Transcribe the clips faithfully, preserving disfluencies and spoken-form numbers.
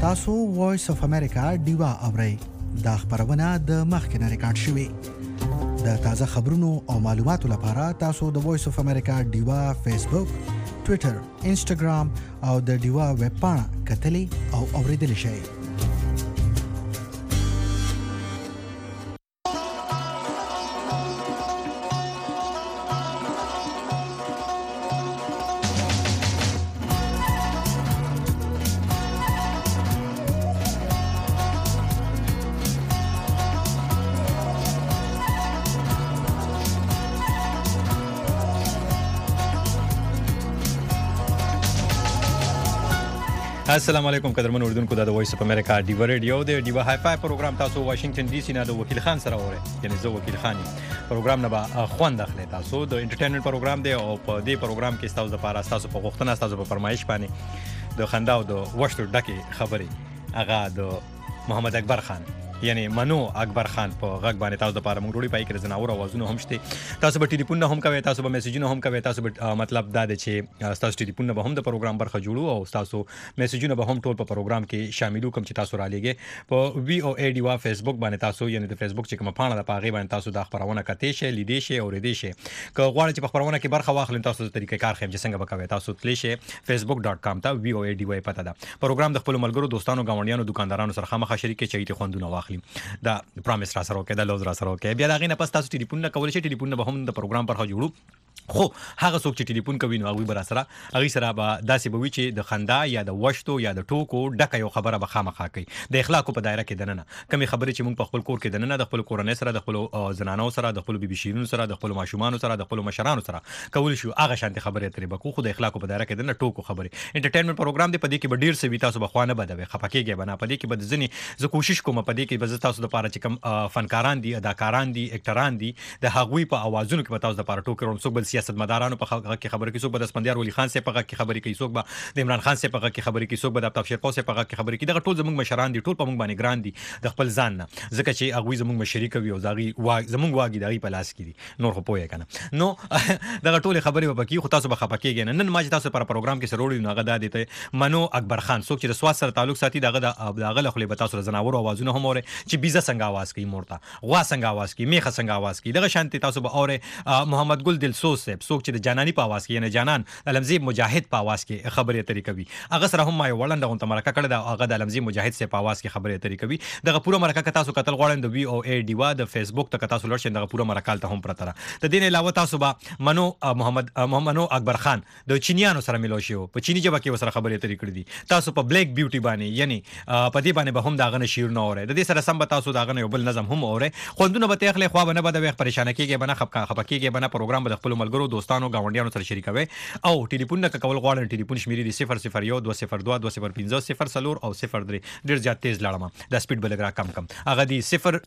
تاسو وایس اف امریکا ډیوا اورئ. دا خبرونه د مخکې نه ریکارډ شوې. د تازه خبرونو او معلوماتو لپاره تاسو د وایس اف امریکا ډیوا فیسبوک، ټوئیټر، انسټاګرام او د ډیوا ویب پاڼه کتلی او اوریدلی شئ. السلام علیکم قدرمن اوردونکو د وایس اف امریکا ډیوا ریډیو د ډیوا های فای پروګرام تاسو واشنگټن ډي سي نه د وکیل خان سره اورئ. یعنی زه وکیل خان پروګرام نه به خوند اخلي. تاسو د انټرټینمنت پروګرام دی او په دې پروګرام کې تاسو د لپاره تاسو په غوښتنه تاسو په فرمایش باندې د خندا او د وشتو ډکه خبرې هغه د محمد اکبر خان یعنی منو اکبر خان په غږ باندې تاسو د لپاره موږ ډوډۍ پای کې زناور اوازونه هم شته. تاسو به ټلیفون نه هم کوي، تاسو به میسجونه هم کوي، تاسو به مطلب دا دی چې تاسو ټلیفون نه به هم د پروګرام برخه جوړو او تاسو میسجونه به هم ټول په پروګرام کې شاملو کوم چې تاسو را لېږئ په وی او ای ډیوا فیسبوک باندې. تاسو یعنی د فیسبوک چې کومه پاڼه ده په هغې باندې تاسو دا خبرونه کتې شئ، لیدې شئ، اورېدې شئ. که غواړئ چې په خبرونه کې برخه واخلئ تاسو د طریقې کار ښیم چې څنګه به کوئ. تاسو تللی شئ فیسبوک ډاټ کام ته، وی او ای ډیوا یې پته ده. پروګرام د خپلو ملګرو، دوستانو، ګاونډیانو، دکاندارانو سره خامخا شریک کړئ چې خوندونه واخلي. دا پرامیس را سره وکړه، د لوز را سره وکړه. بیا دا غي نه پس تاسو ټلیفون نه کولای شئ، ټلیفون نه به هم د پروګرام برخه جوړو. خو هغه څوک چې ټلیفون کوي نو هغه به را سره هغه سره به داسې به وي چې د خندا یا د وشتو یا د ټوکو ډکه یو خبره به خامخا کوي د اخلاقو په دایره کې دننه. کمی خبرې چې موږ په خپل کور کې دننه د خپل کورنۍ سره، د خپل زنانو سره، د خپل بیبي شیرونو سره، د خپل ماشومانو سره، د خپل مشرانو سره کول شو هغه شانتي خبرې ترې بکو. خو د اخلاقو په دایره کې دننه ټوکو خبرې. انټرټینمنت پروګرام دی، په دې کې به ډیر څه وي، تاسو به خوانه بدوي، خپکیږي بنا. په دې کې به ځنی زه کوشش کوم په دې کې به تاسو د لپاره چې کوم فنکاران دي، اداکاران دي، اکټران دي، د هغوی په اوازونو کې به تاسو د لپاره ټوکې روم. څوک بل سیاستمدارانو په هغه کې خبرې کوي، څوک به د اسفندیار ولی خان صاحب په هغه کې خبرې کوي، څوک به د عمران خان صاحب په هغه کې خبرې کوي، څوک به د آفتاب شیرپور صاحب په هغه کې خبرې کوي. دغه ټول زموږ مشران دي، ټول په موږ باندې ګران دي د خپل ځان نه، ځکه چې هغوی زموږ مشري کوي او زاغي زموږ واګي دغه په لاس کې دي. نور خو پوهه کنه نو دغه ټول خبرې به کوي. خو تاسو به خپه کېږئ نه. نن ما چې تاسو پر پروګرام کې سروړی نو هغه د دې منو اکبر خان څوک چې د سواد سره تعلق ساتي، دغه دغه له خپل به تاسو زناور اوازونه هم اوري چې بیزه څنګه आवाज کوي، مورته غوا څنګه आवाज کوي، میخه څنګه आवाज کوي. دغه شانتي تاسو به اوري محمد ګل دلسوز صاحب څوک چې د جانانی په आवाज کې، یعنی جانان علمزی مجاهد په आवाज کې خبرې اترې کوي. هغه سره هم ما یو وړاندې غونډه مرکه کړې ده، هغه د علمزی مجاهد صاحب په आवाज کې خبرې اترې کوي. دغه پوره مرکه که تاسو کتل غواړئ د وی او ای ډیوا د فیسبوک ته تاسو لړ شئ، دغه پوره مرکه ته هم پرته ده. د دې علاوه تاسو به منو محمد محمد اکبر خان د چینیانو سره ملو شو، په چینی ژبه کې وسره خبرې اترې کړې دي. تاسو په بلیک بیوټي باندې یعنی په دې باندې به هم دا غنه شیر نه اورئ. د دې سره سم به تاسو دا غنه یو بل نظم هم اورئ. خوندونه به تخلې خو به نه بده وخت پریشان کېږي، بنه خپکا خپکیږي بنه. پروګرام به د خپل ملګرو، دوستانو، ګاونډیانو سره شریکوي. او ټلیفون نه کول غواړئ، ټلیفون شمیرې دي صفر صفر یو دوه صفر دوه دوه صفر پنځه صفر څلور او صفر درې. ډیر زیات تیز لاړم، دا سپیډ بلګرا کم کم. هغه دی صفر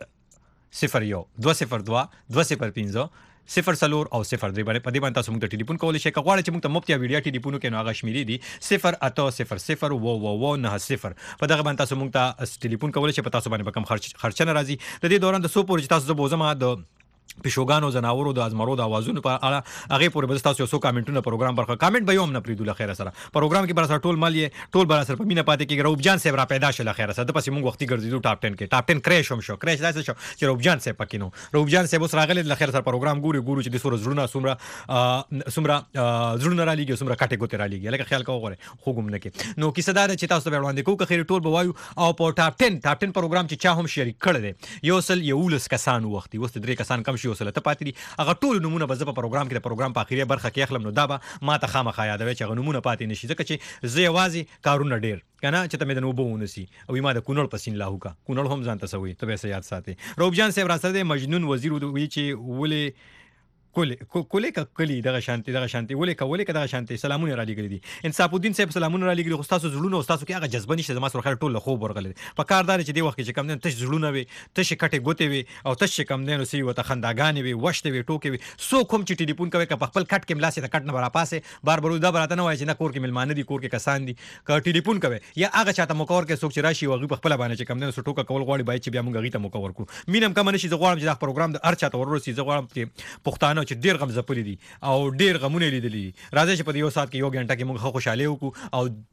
صفر یو دوه صفر دوه دوه صفر پنځه صفر څلور او صفر درې باندې په دې باندې تاسو موږ ته ټلیفون کولی شئ. که غواړئ چې موږ ته مفت یا ویډیو ټلیفون وکړئ نو هغه شمیرې دي صفر اته صفر صفر اوه اوه اوه نهه صفر. په دغه باندې تاسو موږ ته ټلیفون کولی شئ. په تاسو باندې به کم خرچ خرچه نه راځي. د دې دوران د څو پورې چې تاسو زه بوزم د پښوګانو، زناورو، د ازمرو د اوازونو په اړه هغه پورې به تاسو یو څو کامنټونه پروګرام برخه کامنټ به یوم نه پریدو له خیره سره. پروګرام کې بر سره ټول مال یې ټول بر سره په مینه پاتې کې. روب جان صاحب را پیدا شل خیره سره د پسې موږ وختي ګرځیدو ټاپ ټن کې. ټاپ ټن کریش هم شو، کریش داسې شو چې روب جان صاحب پکې نو. روب جان صاحب اوس راغلی له خیره سره پروګرام ګوري ګوري چې د سور زړونه سومره سومره زړونه را لېږي، سومره کټه ګوته را لېږي. لکه خیال کوو غوړې خو ګم نه کې. نو کیسه دا چې تاسو به وړاندې کوو که خیر ټول به وایو. او په ټاپ ټن ټاپ ټن پروګرام چې چا هم شریک کړی دی یو سل یولس کسان وختي وست درې کسان کم شي وسله ته پاتې دي. هغه ټول نمونه به زه په پروګرام کې د پروګرام په اخیری برخه کې اخلم. نو دا به ما ته خامخا یادوي چې هغه نمونه پاتې نشي، ځکه چې زه یوازې کارونه ډېر کنه چې ته مې د نوبو ونسي او ما د کونړ پسین لاهو کا کونړ هم ځان ته سوي ته به یاد ساتي. روب جان صاحب را سره مجنون وزیر وی چې ولې کولی کولی کلی دغه شانتي دغه شانتي ولې کولې که دغه شانتي سلامونه را لېږلي دي. انصاف الدین صاحب سلامونه را لېږلي. خو ستاسو زړونه او ستاسو کې هغه جذبه نشته. زما سره خیر ټول له خوب ورغلی دی. په کار دا دی چې دې وخت کې چې کم دی تش زړونه وي، تشې کټې ګوتې وي او تش چې کم دی نو څه ورته خنداګانې وي، وشتې وي، ټوکې وي. څوک هم چې ټلیفون کوي که په خپل کټ کې ملا سي د کټ نه به راپاسې بار بار دا به راته نه وایي چې نه کور کې مېلمانه دي، کور کې کسان دي. که ټلیفون کوي یا هغه چاته موقع ورکړئ څوک چې راشي او هغوی په خپله باندې چې کم دی نو څه ټوکه کول غواړي باید چې بیا موږ هغوی ته موقع ورکړو. مینه هم کمه نه شي. زه غواړم چې دا پروګرام د هر چاته ورورسي. زه غواړم چې پښتانه چې ډېر غم ځپلي دي او ډیر غمونه لیدلي. راځي چې په یو ساعت کې یو غنټه کې موږ خوشاله وکړو او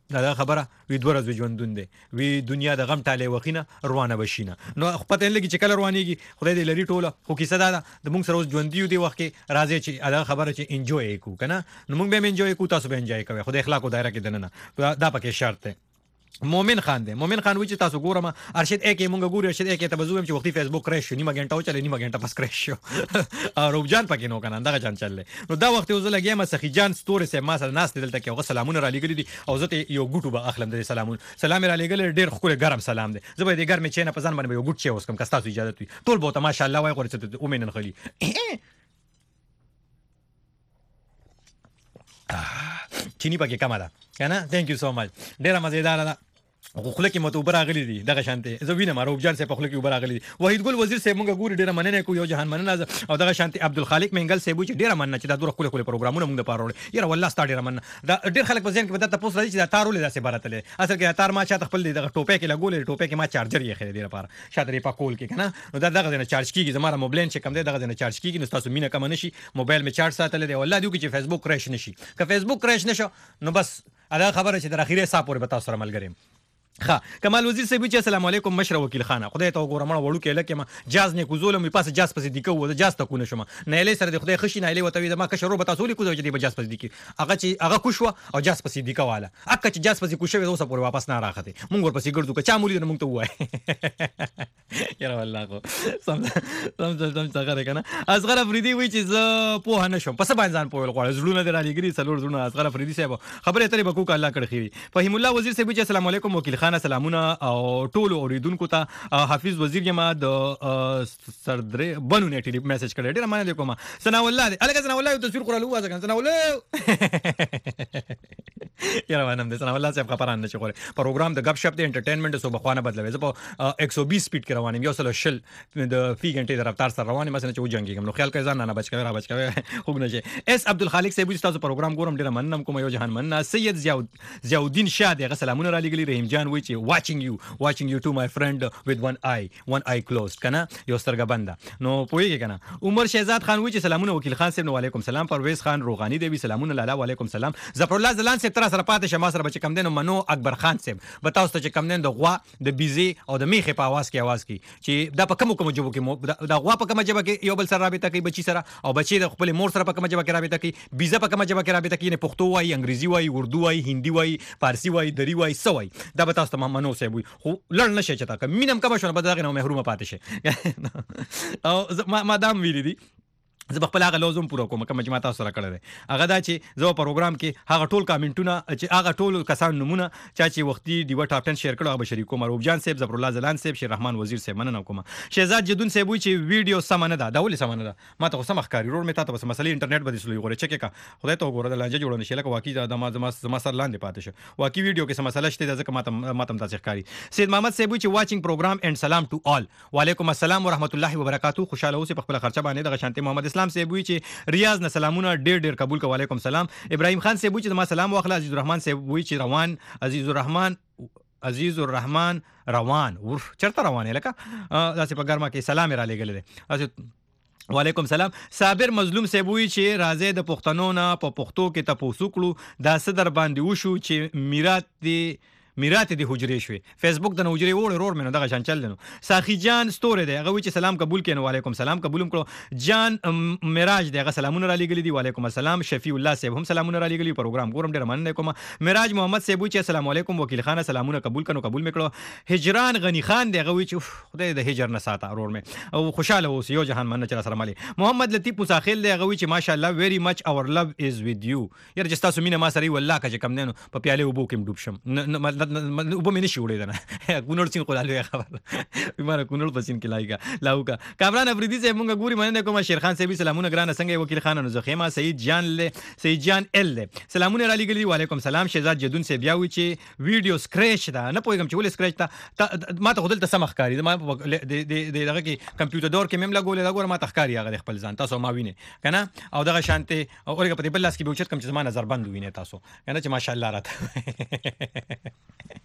دا خبره وی دوه ورځې ژوندون دی وی دنیا د غم ټاله وخینه روانه بشینه نو پته نه لګي چې کله روانيږي خدای دې لري ټوله خو کیسه دا ده د موږ سره اوس ژوند دی دی وخت کې راځي چې دا خبره چې انجوای وکړو کنه نو موږ به انجوای وکړو تاسو به انجوای کوئ خدای اخلاق او دایره کې دننه دا پکې شرط دی مومن خان دی مومن خان وی چې تاسو ګورم ارشد اکی مونږ ګورو ارشد اکی ته بزوم چې وختي فیسبوک کریش شو نیمه غنټه او چلې نیمه غنټه پس کریش شو او روبجان پکې نو کنه دغه جان چلې نو دا وخت یو ځل لګیم سخی جان ستوري سه ما سره ناس دلته کې او سلامونه را لګل دي او زه ته یو ګوټو به اخلم د سلامونه سلام را لګل ډیر خو ګرم سلام دی زه به دې ګرم چینه په ځان باندې یو ګوټ چې اوس کوم کستاسو اجازه وي ټول بوته ماشاءالله وای غوړې ته اومنن خلی چینی پکې کما ده کنه ثانک یو سو مچ ډیره مزیدار ده خو کې متوبر غلي دي دغه شانته زه وینم روب جان سه په خله کې وبر غلي دي وحید ګل وزیر سه مونږ ګوري ډیره مننه کو یو جهان مننه او دغه شانته عبدالخالق منګل سه بو چې ډیره مننه چې دا دوه خله خله پروګرامونه مونږ د پاره وړي یره والله ستاره ډیره مننه دا ډیر خلک په ځین کې بدته پوس راځي چې دا تارولې داسې براتلې اصل کې تار ما چاته خپل دغه ټوپه کې لګولې ټوپه کې ما چارجر یې خېره ډیره پاره شاته ری په کول کې کنه نو دا دغه نه چارج کیږي زماره موبایل چې کم دی دغه نه چارج کیږي نو تاسو مینه کم نشي موبایل می چارج ساتل دی والله دیو کې چې فیسبوک کریش نشي که فیسبوک کریش نشو نو بس ادا خبره چې در اخیره صاحب پورې بتا سره ملګریم ها کمال وزیر صاحب چې السلام علیکم مشر وکیل خانه خدای ته وګورم وړو کې لکه ما جاز نه کوزولم په پاسه جاز پسې دیکو و جاز ته کو نشم نه له سره د خدای خشي نه له وتوي د ما کشرو به تاسو لیکو چې د جاز پسې دیکی هغه چې هغه کوشو او جاز پسې دیکواله اکه چې جاز پسې کوشو اوسه پورې واپس نه راخته مونږ ور پسې ګرځو که چا مولې مونږ ته وای یاره والله کو سم سم سم څنګه کنه اصغر افریدي وی چې زه په هنشم پس باندې ځان پوهل غواړم زړونه در علیګری څلور زړونه اصغر افریدي صاحب خبره ترې بکو ک الله کړی فهیم الله وزیر صاحب چې السلام علیکم وکیل خانه سلامونه او ټول اوریدونکو ته حافظ وزیر یما د سردرې بنو نه ټیلی میسج کړی ډیر مننه کوم ثنا الله الګ ثنا الله تصویر قرالو وازه ثنا الله یاره وانم د ثنا الله صاحب خبران نشي غوړي پروګرام د غب شپ د انټرټینمنټ سو بخوانه بدلوي زه په one twenty سپیډ کې روانم یو سل شل د فی غنټې د رفتار سره روانم مثلا چې و جنگي کوم خیال کوي ځان نه بچ کوي را بچ کوي خوګ نه شي اس عبدالخالق صاحب تاسو پروګرام ګورم ډیر مننم کوم یو جهان مننه سید ضیاء ضیاءالدین شاه دغه سلامونه را لګلی رحیم جان وی چې واچینګ یو watching you to my friend with one eye one eye closed کنه یو سترګه بنده نو پوهیږي کنه عمر شهزاد خان وی چې سلامونه وکیل خان صاحب وعلیکم سلام پرویز خان روغانی دی سلامونه لاله وعلیکم سلام ظفر الله زلان صاحب تر سره پاتې شمه سره بچ کم دین منو اکبر خان صاحب بتاو ته چې کم دین د غوا د بیزي او د میخه په आवाज کې आवाज کې چې دا په کوم کوم جوب کې د غوا په کوم جوب کې یو بل سره رابطه کوي بچی سره او بچی د خپل مور سره په کوم جوب کې رابطه کوي بیزه په کوم جوب کې رابطه کوي نه پښتو وای انګریزي وای اردو وای هندي وای فارسی وای دری وای سوای دا به تاسو ته منو صاحب خو لړ نشي چې تا مینم کما شونه به دغه نو محرومه پاتې شي او ما دام ویلي دي زه خپل هغه لوزم پوره کوم کوم چې ما تاسو سره کړی دی هغه دا چې زه په پروګرام کې هغه ټول کامنټونه چې هغه ټول کسان نمونه چا چې وختي دیو ټاپ ټن شیر کړو هغه شریک کوم روب جان صاحب ظفر الله زلان صاحب شیر رحمان وزیر صاحب مننه کوم شهزاد جدون صاحب چې ویډیو سمنه ده دا ولې سمنه ده ما ته سم ښکاری ورور مې تاسو په مسلې انټرنیټ باندې سلوي غوړي چکه کا خدای ته وګوره د لانجه جوړونه شي لکه واقعي دا ما زما زما سره لاندې پاتې شو واقعي ویډیو کې سم مسله شته ځکه ما ته ما ته تاسو ښکاری سید محمد صاحب چې واچینګ پروګرام اینڈ سلام ټو آل وعلیکم السلام ورحمت الله وبرکاتہ خوشاله اوسې په خپل خرچه باندې د شانتي محمد اسلام صاحب چې ریاض نه سلامونه ډېر ډېر قبول کو وعلیکم سلام ابراهیم خان صاحب چې ما سلام واخله عزیز الرحمن صاحب وی چې روان عزیز الرحمن عزیز الرحمن روان ور چرته روانه لکه داسې په ګرمه کې سلام را لګل دي وعلیکم سلام صابر مظلوم صاحب وی چې راځي د پښتنو نه په پښتو کې تاسو کړو دا صدر باندې وشو چې میراث دی میراث دی حجرې شوي فیسبوک د حجرې وړ ورور مینه دغه شان چل دنو ساخی جان ستوره دی هغه چې سلام قبول کین وعلیکم سلام قبولم کړو جان معراج دی هغه سلامونه را لګلی دی وعلیکم السلام شفیع الله صاحب هم سلامونه را لګلی پروګرام ګورم ډیر مننه کوم معراج محمد صاحب چې السلام علیکم وکیل خانه سلامونه قبول کړو قبول میکړو هجران غنی خان دی هغه چې خدای د هجر نه ساته ورور مې او خوشاله اوس یو جهان مننه چې سره مالي محمد لطیف مساخیل دی هغه چې ماشاءالله ویری مچ اور لو از وذ یو یاره چې تاسو مینه ما سره والله که کم نه په پیاله وبو کې ډوب شم وبو مې نشي وړې نه کونړ سین قلالو خبر بیمار کونړ پسین کې لایګه لاوکا کامران افریدي صاحب مونږ ګوري مننه کوم شیر خان صاحب سلامونه ګرانه څنګه وکیل خان نو زخیمه سعید جان له سعید جان ال سلامونه را لګلی وعلیکم سلام شهزاد جدون صاحب یاوي چې ویډیو سکریچ دا نه پوهیږم چې ولې سکریچ تا ما ته خودل ته سم ښکاری ما د دغه کې کمپیوټر دور کې مم لګولې دا ګور ما تخکاری هغه خپل ځان تاسو ما ویني کنه او دغه شانته اورګه په بل لاس کې به اوچت کم چې زمانه زربند ویني تاسو کنه چې ماشاءالله راته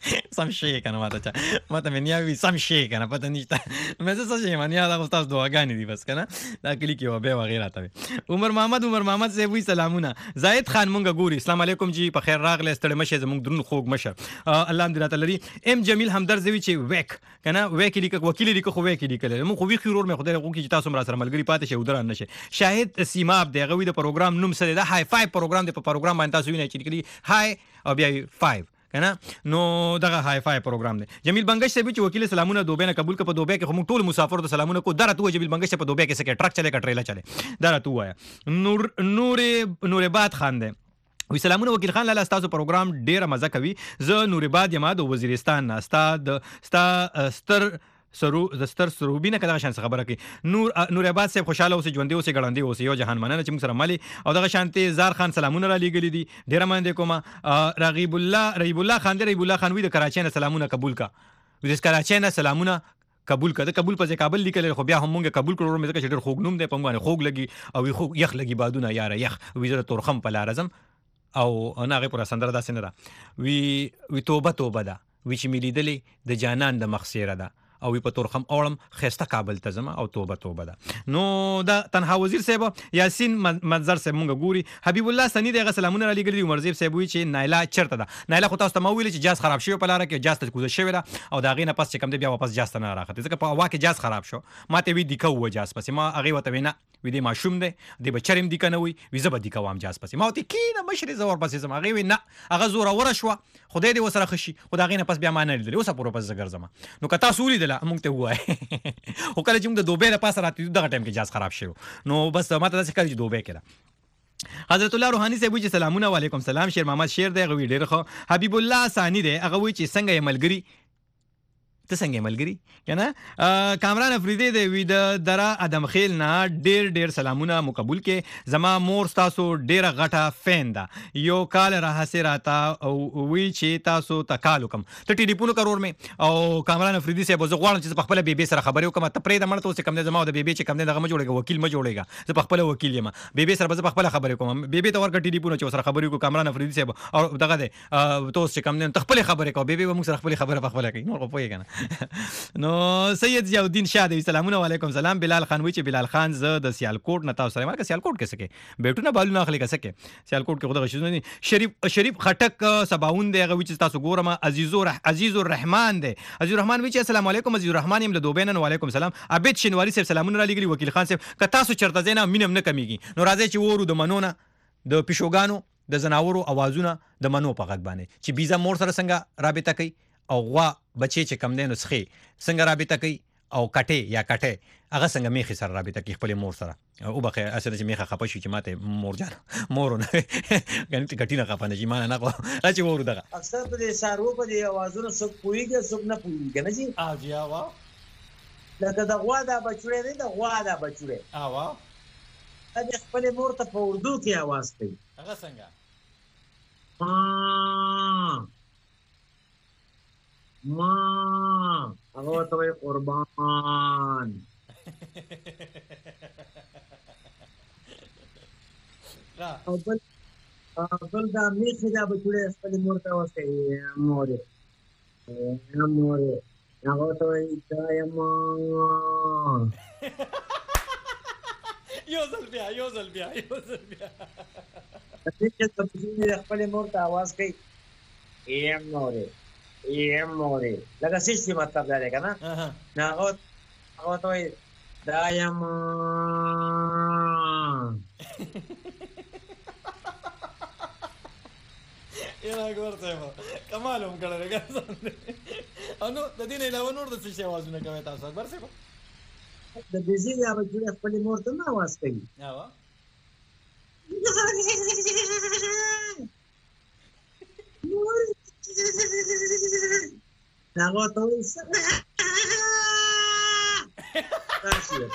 سم شي کنه ماته چا ماته مې نیاوي سم شي کنه پته نشته مې څه شي مې نیا دا استاد دعاګانې دي بس کنه دا کلی کې و به وغیرہ ته عمر محمد عمر محمد زه وی سلامونه زاهد خان مونږ ګوري السلام علیکم جی په خیر راغله ستړي مشه زمونږ درون خوګ مشه الله دې راته لري ام جمیل همدرد زوی چې ویک کنه ویک لیک وکیل لیک خو ویک لیکل مونږ خو وی خيرور مې خدای غو کې تاسو مرا سره ملګری پاتې شه ودران نشه شاهد سیماب دی غوی د پروګرام نوم سره د های فایو پروګرام د په پروګرام باندې تاسو وینئ چې لیکلي های او بیا فایو کنه نو دغه های فای پروګرام دی جمیل بنگش صاحب چې وکیل سلامونه دوبه نه قبول ک په دوبه کې هم ټول مسافر ته سلامونه کو درته جمیل بنگش په دوبه کې سکه ټرک چلے کا ټریلا چلے درته وایا نور نور نور باد خان دی وی سلامونه وکیل خان لاله تاسو پروګرام ډیره مزه کوي زه نور باد یم د وزیرستان نه استاد ستا ستر سرو د ستر سروبینه کله شان خبره کوي نور نور آباد صاحب خوشاله اوسې ژوندې اوسې ګړندې اوسې یو جهان مننه چې موږ سره مالي او دغه شانتي زار خان سلامونه را لېږلي دي ډیره مننه کوم رغیب الله رغیب الله خان دی رغیب الله خان وی د کراچۍ نه سلامونه قبول کا د کراچۍ نه سلامونه قبول کړه قبول په کابل لیکل خو بیا هم مونږه قبول کړو مې ځکه چې ډېر خوګ نوم دی په مونږ خوګ لګي او خوګ یخ لګي بادونه یاره یخ وی زره تورخم په لارزم او انا غي پر سندره داسې نه ده وی وی توبه توبه ده وی چې ملي دلی د جانان د مخسیره ده او په تورخم اورم خسته کابل ته زما او توبه توبه ده نو دا تنها وزیر صاحب یاسین منظر صاحب مونږ ګوري حبیب الله سنی دغه سلامونه را لګلي عمر زیب صاحب وی چې نایلا چرته ده نایلا خو تاسو ته مو ویل چې جاز خراب شوی په لار کې جاز ته کوزه شوی ده او دا غینه پس چې کم دی بیا واپس جاز ته نه راخته ځکه په واکه جاز خراب شو ماته وی دیکو و جاز پس ما هغه وته وینا وی دی ماشوم دی دی بچریم دی کنه وی وی زبر دی کوام جاز پس ما ته کینه مشر زور پس زما هغه وی نه هغه زور اور شو خدای دې وسره خشي خدای غینه پس بیا ما نه لیدل اوس پورو پس زګر زما نو کتا سوري دله مونږ ته وای او کله چې موږ د دوبه نه پاس راته دغه ټایم کې جاز خراب شو نو بس ماته داسې کړي چې دوبه کړه حضرت الله روحانی صاحب چې سلامونه علیکم سلام شیر محمد شیر دی غوی ډیر خو حبیب الله ثانی دی هغه وی چې څنګه ملګری ته څنګه ملګری کنه کامران افریدی دی وی د درا ادم خیل نه ډیر ډیر سلامونه مقبول کې زما مور تاسو ډیره غټه فین ده یو کال راهسه راتا او وی چې تاسو تکالو کم ته ټلیفون کرور مې او کامران افریدی صاحب زه غواړم چې په خپل بیبي سره خبرې وکم ته پرې د مړ ته کم نه زما د بیبي چې کم نه دغه م جوړېږي وکیل م جوړېږي زه په خپل وکیل یم بیبي سره به په خپل خبرې کوم بیبي ته ورګ ټلیفون چې سره خبرې کو کامران افریدی صاحب او دغه ده تاسو چې کم نه خپل خبرې کو بیبي به موږ سره خپل خبره په خپل کوي نو په یې کنه نو سید ضیاءالدین شاه دی سلامونه علیکم سلام بلال خان وی چې بلال خان ز د سیالکوټ نه تاسو سره مرکه سیالکوټ کې سکے بیٹونه بالو نه اخلي کې سکے سیالکوټ کې خدای شنو نه شریف شریف خټک سباون دی غوی چې تاسو ګورم عزیز عزیز الرحمن دی عزیز الرحمن وی چې السلام علیکم عزیز الرحمن یم له دوبین علیکم سلام عبید شنواری صاحب سلامونه را لګلی وکیل خان صاحب که تاسو چرته زینا مینم نه کمیږي نو راځي چې ورو د منونه د پښوګانو د زناورو اوازونه د منو په غږ باندې چې بیزا مور سره څنګه رابطه کوي او غوا بچي چې کم دینو سخي څنګه رابطه کوي او کټه یا کټه هغه څنګه میخي سره رابطه کوي خپل مور سره او بخیر اسره چې میخه خپه شي چې ماته مور جان مورونه غنټ کټینه خپه نه چې مان نه کو راځي ورو دغه اکثر په دې سارو په دې اوازونو سب پويږي سب نه پويږي نه جی ا جی وا لکه د غوا دا بچوړې دی د غوا دا بچوړې ا وا د خپل مور ته په اردو کې आवाज کوي هغه څنګه ما هغه ته قربان او بل بل دا میخه دا بچوړې خپل مور ته واسه مورې مورې هغه ته دایم یو ځل بیا یو ځل بیا یو ځل بیا چې ته په خپل مور ته आवाज کوي ایم مورې ایم مورې لکه څه مطلب دی کنه نه هغه هغه ته دایم یلا ګورته ما کمال هم کړل راګه انو د دې نه علاوه نور د څه आवाजونه کوي تاسو اکبر څه د بيزي یا بچو خپل مور ته نه आवाज کوي ها هغه ته وایي تاسو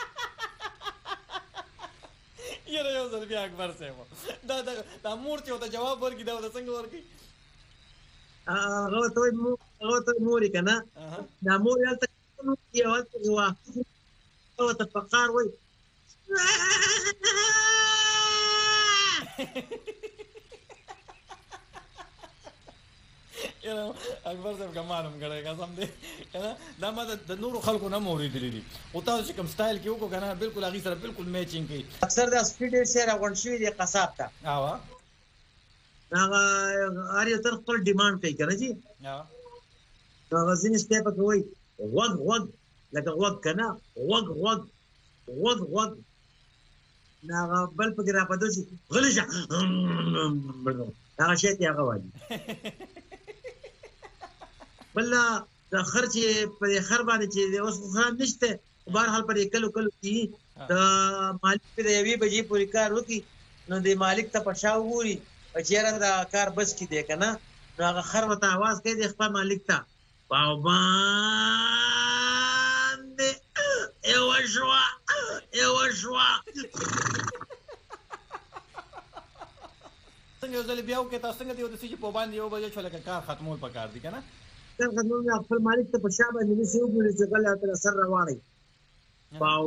یره یو ځل بیا اکبر صاحب دا دا مور چې وته جواب ورکړي دا وته څنګه ورکړي هغه ته وایي هغه ته موري کنه دا مور یالته نو یو څه وا هغه ته فقار وایي اکبر صاحب کمالم غړې قسم دې کنه دا ما د نورو خلکو نه مورېدلې دي او تاسو چې کوم سټایل کې وکړو کنه بالکل هغه سره بالکل میچینګ کوي اکثر د سپیډ سره غون شوی دی قصاب ته هاوا هغه اړ یو تر خپل ډیماند کوي کنه جی هاوا هغه ځینې سټیپ کوي وګ وګ لکه وګ کنه وګ وګ وګ وګ هغه بل په ګرا پدو شي غلی شه هغه شی ته هغه وایي بل د خرچ په خر باندې چې اوس خراب نشته بهر حال پر کلو کلو کی د مالک د یوې بجې پوری کار وکي نو د مالک ته پښاو ګوري چیرې دا کار بس کی دی کنه نو هغه خر وته आवाज کوي د خپل مالک ته باو باندې یو شوا یو شوا څنګه یو ځل بیا وکړه تاسو څنګه دی د سې په باندې یو بجې شو لکه کار ختمول پکار دي کنه کار ختمول خپل مالک ته پښا باندې نشي وګوري چې غلا تر سر رواني باو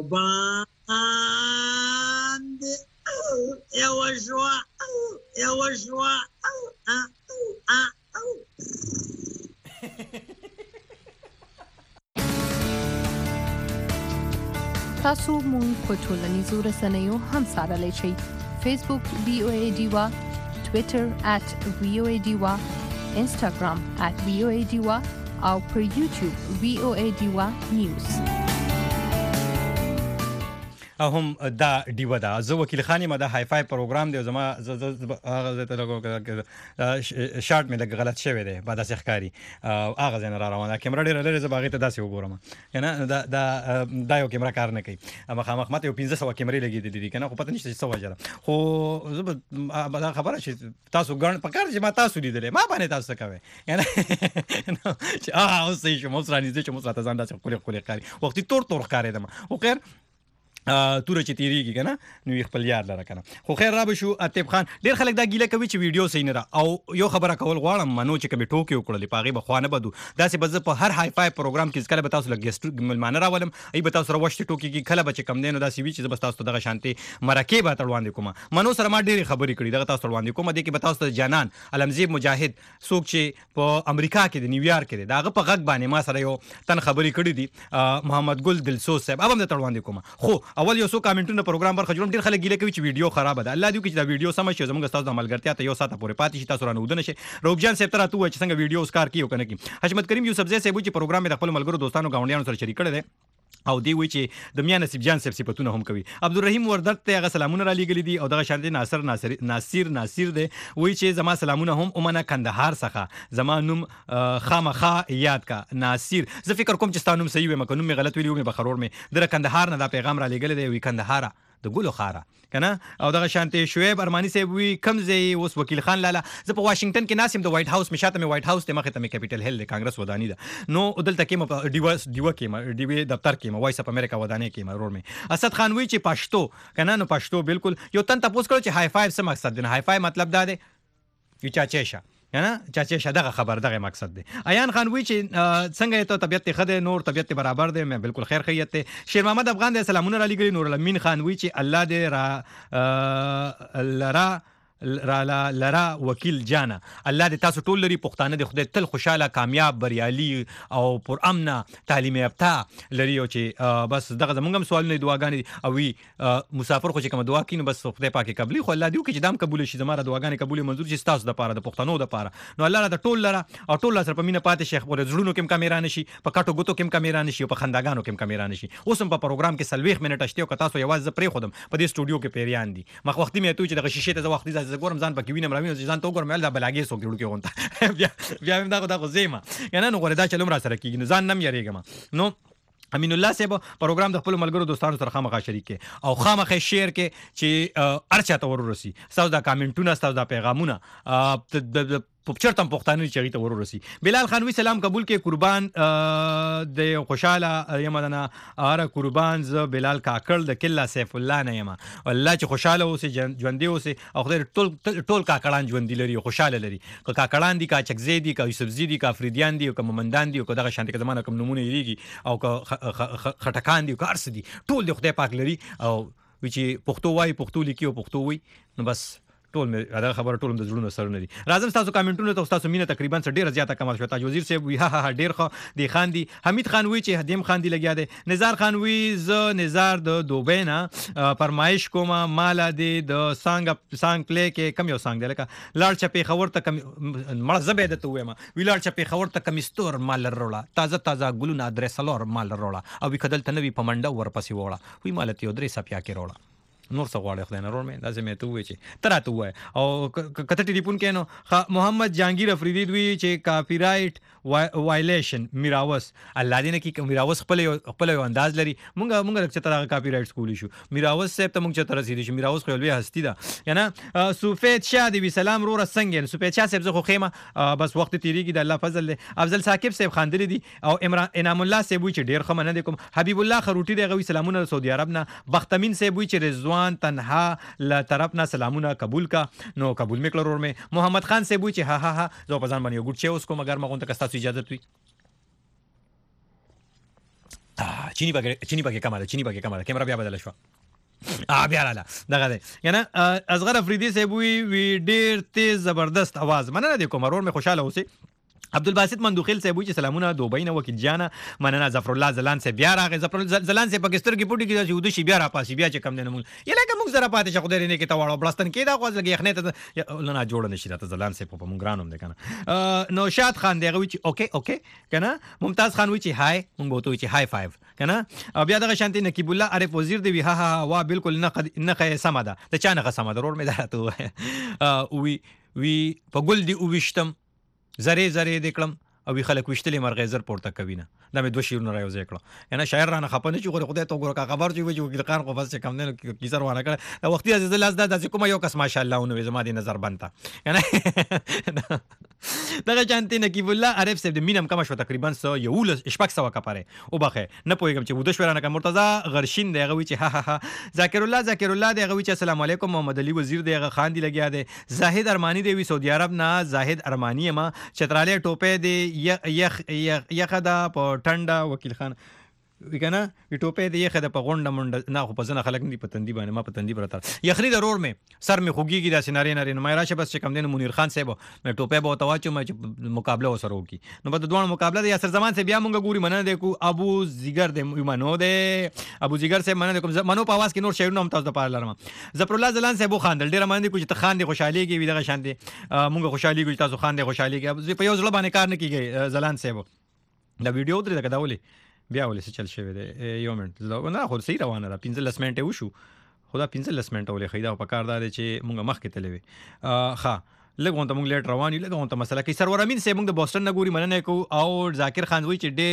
باندې یو شوا یو شوا تاسو مون په ټولنیزو رسنیو هم سره شئ فیسبوک وی او ای ډیوا ټویټر at وی او ای ډیوا انستګرام at وی او ای ډیوا او پر یوټیوب وی او ای ډیوا نیوز هم دا ډیوا دا زه وکیل خانی ما دا های فای پروګرام دی زما هغه ته لګو شارټ مې لګ غلط شوی دی بعد اسه ښکاری هغه زنه را روانه کیمرا ډیر لري زه باغې ته داسې وګورم کنه دا دا دا یو کیمرا کار نه کوي مخامخ ماته یو پنځه سوه کیمرې لګېدې دي کنه خو پته نشته چې څه وجه خو زه دا خبره چې تاسو ګڼ پکار چې ما تاسو لیدلې ما باندې تاسو کوي کنه چې اه اوس یې شو مو سره نږدې چې مو سره ځان داسې کولې کولې ښکاری وختي تور تور ښکارې دم خو خیر تور چې تیریږي کنه نو خپل یاد لره کنه خو خیر را به شو اتیب خان ډیر خلک دا ګیله کوي چې ویډیو صحیح نه را او یو خبره کول غواړم منو چې کبي ټوکی وکړلې پاغي بخوانه بدو دا سه بز په هر های فای پروګرام کې کله به تاسو لګیست ملمانه راولم ای به تاسو راوښتي ټوکی کې کله به کم دینو دا سی وی چې بس تاسو دغه شانتي مرکه به تړوان دي کوم منو سره ما ډیر خبرې کړې دغه تاسو تړوان دي کوم دي کې به تاسو جانان علمزیب مجاهد څوک چې په امریکا کې د نیویارک کې دغه په غږ باندې ما سره یو تن خبرې کړې دي محمد ګل دلسوز صاحب هم د تړوان دي کوم خو اول یو څو کامنټ د پروګرام برخه جوړم ډیر خلک ګیله کوي چې ویډیو خراب ده الله دې وکړي چې دا ویډیو سم شي زموږ تاسو د عملګرتیا ته یو ساته پورې پاتې شي تاسو رانه ودنه شي روبجان صاحب تر اتو چې څنګه ویډیو اسکار کیو کنه کی حشمت کریم یوسف زئی صاحب چې پروګرام د خپل ملګرو دوستانو غونډیانو سره شریک کړي دي او دی وی چې د میا نصیب جان صاحب صفاتونه هم کوي عبدالرحیم وردت ته هغه سلامونه را لېګلې دي او دغه شانتي ناصر ناصر ناصر ناصر دی وی چې زما سلامونه هم اومنه کندهار څخه زما نوم خامخا یاد کا ناصر زه فکر کوم چې ستانوم صحیح وي مکه نوم مې غلط ویلی و مې بخرور مې در کندهار نه دا پیغام را لېګلې دی وی کندهار د ګلو خاره کنه او دغه شانتي شعیب ارمانی صاحب وی کم ځای اوس وکیل خان لاله زه په واشنگټن کې ناسم د وایټ هاوس مشاته مې وایټ هاوس ته مخه ته مې کیپټل هیل د کانګرس ودانی ده نو دلته کې م ډیوا ډیوا کې م ډیوی دفتر کې م وایس اپ امریکا ودانی کې م رور مې اسد خان وی چې پښتو کنه نو پښتو بالکل یو تن تاسو کړو چې های فایو څه مقصد دی های فایو مطلب دا دی چې چا چېشه کنه چا چې شدغه خبر دغه مقصد دی ایان خان وی چې څنګه ته طبيعت خده نور طبيعت برابر دی مې بالکل خیر خیریت ته شیر محمد افغان د سلامونه را لګری نور الامین خان وی چې الله دې را لرا را لرا وکیل جانا الله دې تاسو ټول لري پښتانه د خدای تل خوشاله کامیاب بریالي او پر امنه تعلیم یافته لري او چې بس دغه زمونږ هم سوال نه دعاګانې او وی مسافر خو چې کوم دعا کینو بس خدای پاکي قبلي خو الله دې وکړي چې دام قبول شي زماره دعاګانې قبول منظور شي تاسو د پاره د پښتنو د پاره نو الله د ټول لره او ټول سره په مینه پاتې شیخ ور زړونو کې کیمرا نشي په کټو ګوتو کې کیمرا نشي په خنداګانو کې کیمرا نشي اوس هم په پروګرام کې سلويخ منټ اشته او تاسو یوازې پرې خودم په دې سټوډیو کې پیریان دي مخ وختي مې ته چې د شیشه ته وختي ځای ګورم ځان پکې وینم راوینم ځان ته ګورم الله بلاګي سو ګړو کې وونته بیا بیا هم دا دا زېما یعنی نو غوړه دا چلوم را سره کیږي ځان نم یریګم نو امین الله صاحب پروګرام د خپل ملګرو دوستانو سره خامخا شریک کې او خامخا شیر کې چې ارچا ته ورورسي تاسو دا کامنټونه تاسو دا پیغامونه په چرته پښتانه چې ته ورورسي بلال خان وی سلام قبول کې قربان د خوشاله یمدنه اره قربان ز بلال کاکړ د کله سیف الله نه یم الله چې خوشاله اوسه ژوندې اوسه او خدای ټول ټول کاکړان ژوندې لري خوشاله لري کاکړان دي کا چکزې دي کا یوسف زیدي کا فریدیان دي او کا ممندان دي او دغه شانتي زمانه کوم نمونه یریږي او خټکان دي کارس دي ټول د خدای پاک لري او چې پښتو وای پښتو لیکي او پښتو وای نو بس ټول مې دا خبره ټول د زړونو سره نه دي. راځم تاسو کمنټونو ته تاسو مینه تقریبا ډیره زیاته کمال شو. تاج وزیر صاحب وی ها ها ډیر ښه دی خان دی. حمید خان وی چې هدیم خان دی لګیا دی. نزار خان وی ز نزار د دوبۍ نه فرمایش کوم مالا دی د سانګ سانګ پلی کې کم یو سانګ دی لکه لاړ چپی خبر ته کم مړه زبې د ته وایم وی لاړ چپی خبر ته کمیستور مال روړه تازه تازه ګلونه درسلور مال روړه او وی کدل ته نوی پمنډه ورپسې وړه وی مالته یو درې سپیا کې روړه نور څه غواړي خدای نه رور مې دا زمې ته وې چې ترا ته وای او کته ټلیفون کینو محمد جهانگیر افریدی دوی چې کاپی رائټ وایلیشن میراوس الله دې نه کې میراوس خپل خپل انداز لري مونږ مونږ چې تر کاپی رائټ سکول شو میراوس صاحب ته مونږ چې تر رسیدي شو میراوس خو لوی هستی ده یعنی سوفیت شاه دی سلام رور څنګه سوفیت شاه صاحب زه خو خیمه بس وخت تیریږي د الله فضل دی. افضل ثاقب صاحب خاندلی دي او انعام الله صاحب چې ډیر خمه نه کوم. حبیب الله خروټی دی غوي سلامونه سعودي عرب نه. بختامین صاحب چې رضوان تنها له طرف نه سلامونه قبول کا نو قبول میکړه رور مې. محمد خان صاحب چې ها ها ها زه په ځان باندې یو ګډ چې اوس کوم اگر مغون ته کستا اجازه وي چینی پکې چینی پکې کماله چینی پکې کماله کیمرا بیا بدل شو ا بیا رااله دغه دی یعنی اصغر افریدی صاحب وی ډیر تیز زبردست आवाज مننه د کوم رور مې خوشاله اوسې. عبدالباسط مندوخیل صاحب چې سلامونه دوبۍ نه وکیل جانا مننه. ظفر الله زلان صاحب بیا راغی. ظفر زلان صاحب پاکستان کې پټی کې چې ودشي بیا را پاسي بیا چې کم نه مول یله کوم موږ زره پاتې شو خدای نه کې تا واړو بلستان کې دا خو ځګې خنه ته نه جوړ نشي راته زلان صاحب په مونږ رانوم ده کنه. نوشاد خان دی غوي چې اوکے اوکے کنه. ممتاز خان وی چې هاي مونږ بوته چې هاي فایو کنه. بیا دغه شانتي نقیب الله عارف وزیر دی ها ها وا بالکل نه نه سم ده ته چا نه سم ده رور مې درته وی وی په ګل دی او وشتم زره زره دکړم او خلک وشتلې مرغې زر پورته کوي نه دا مې دوه شیرونه رايو ځکړه یعنی شاعر رانه خپنه چې غره خدای ته ګوره کا خبر چې وي چې وکیل خان خو بس کم نه کیسه روانه کړه دا وختي عزیز الله زده چې کوم یو کس ماشاءالله نو زما دي نظر بنتا یعنی دغه چانتي نقیب الله عارف صاحب د مینم کم شو تقریبا سو یو شپږ سو کپاره او بخه نه پوهیږم چې ودش ورانه کوم مرتضی غرشین دی غوي چې ها ها ها ذاکر الله ذاکر الله دی غوي چې السلام علیکم محمد علي وزیر دی غ خان دی لګیا دی. زاهد ارمانی دی وی سعودي عرب نه. زاهد ارمانی ما چتراله ټوپه دی یخ یخ دا په ټنډه وکیل خان وکنه وی ټوپه دی یخ دا په غونډه منډه نه خو په ځنه خلک نه پتندي باندې ما پتندي برته یخنی ضرور مې سر مې خوګيږي دا سيناري ناري نو مې راشه بس چې کم دین منیر خان صاحب مې ټوپه به تواچو مې مقابله وسره وکي نو په دوه مقابله د یاسر زمان سے بیا مونږ ګوري مننه د کو ابو زیګر د منو ده ابو زیګر سے مننه کوم منو په आवाज کې نور شعرونه هم تاسو ته پاره لرم. ظفر الله زلان صاحب خاندل ډیر باندې کو چې ته خان دي خوشحالي کې وی دغه شان دي مونږ خوشحالي کو تاسو خان دي خوشحالي کې په یو ځل باندې کار نه کیږي. زلان صاحب دا ویډیو درې دا ولې بیا ولې څه چل شوی دی یو منټ نه خو صحیح روانه ده پنځه لس منټه وشو خدا پنځه لس منټه ولې خیدا په کار دا چې مونږ مخ کې تلوي ښه لګون ته مونږ لیټ روان یو لګون ته مسله کې سرور امین سه مونږ د بوسټن نه ګوري مننه کو او ذاکر خان وی چې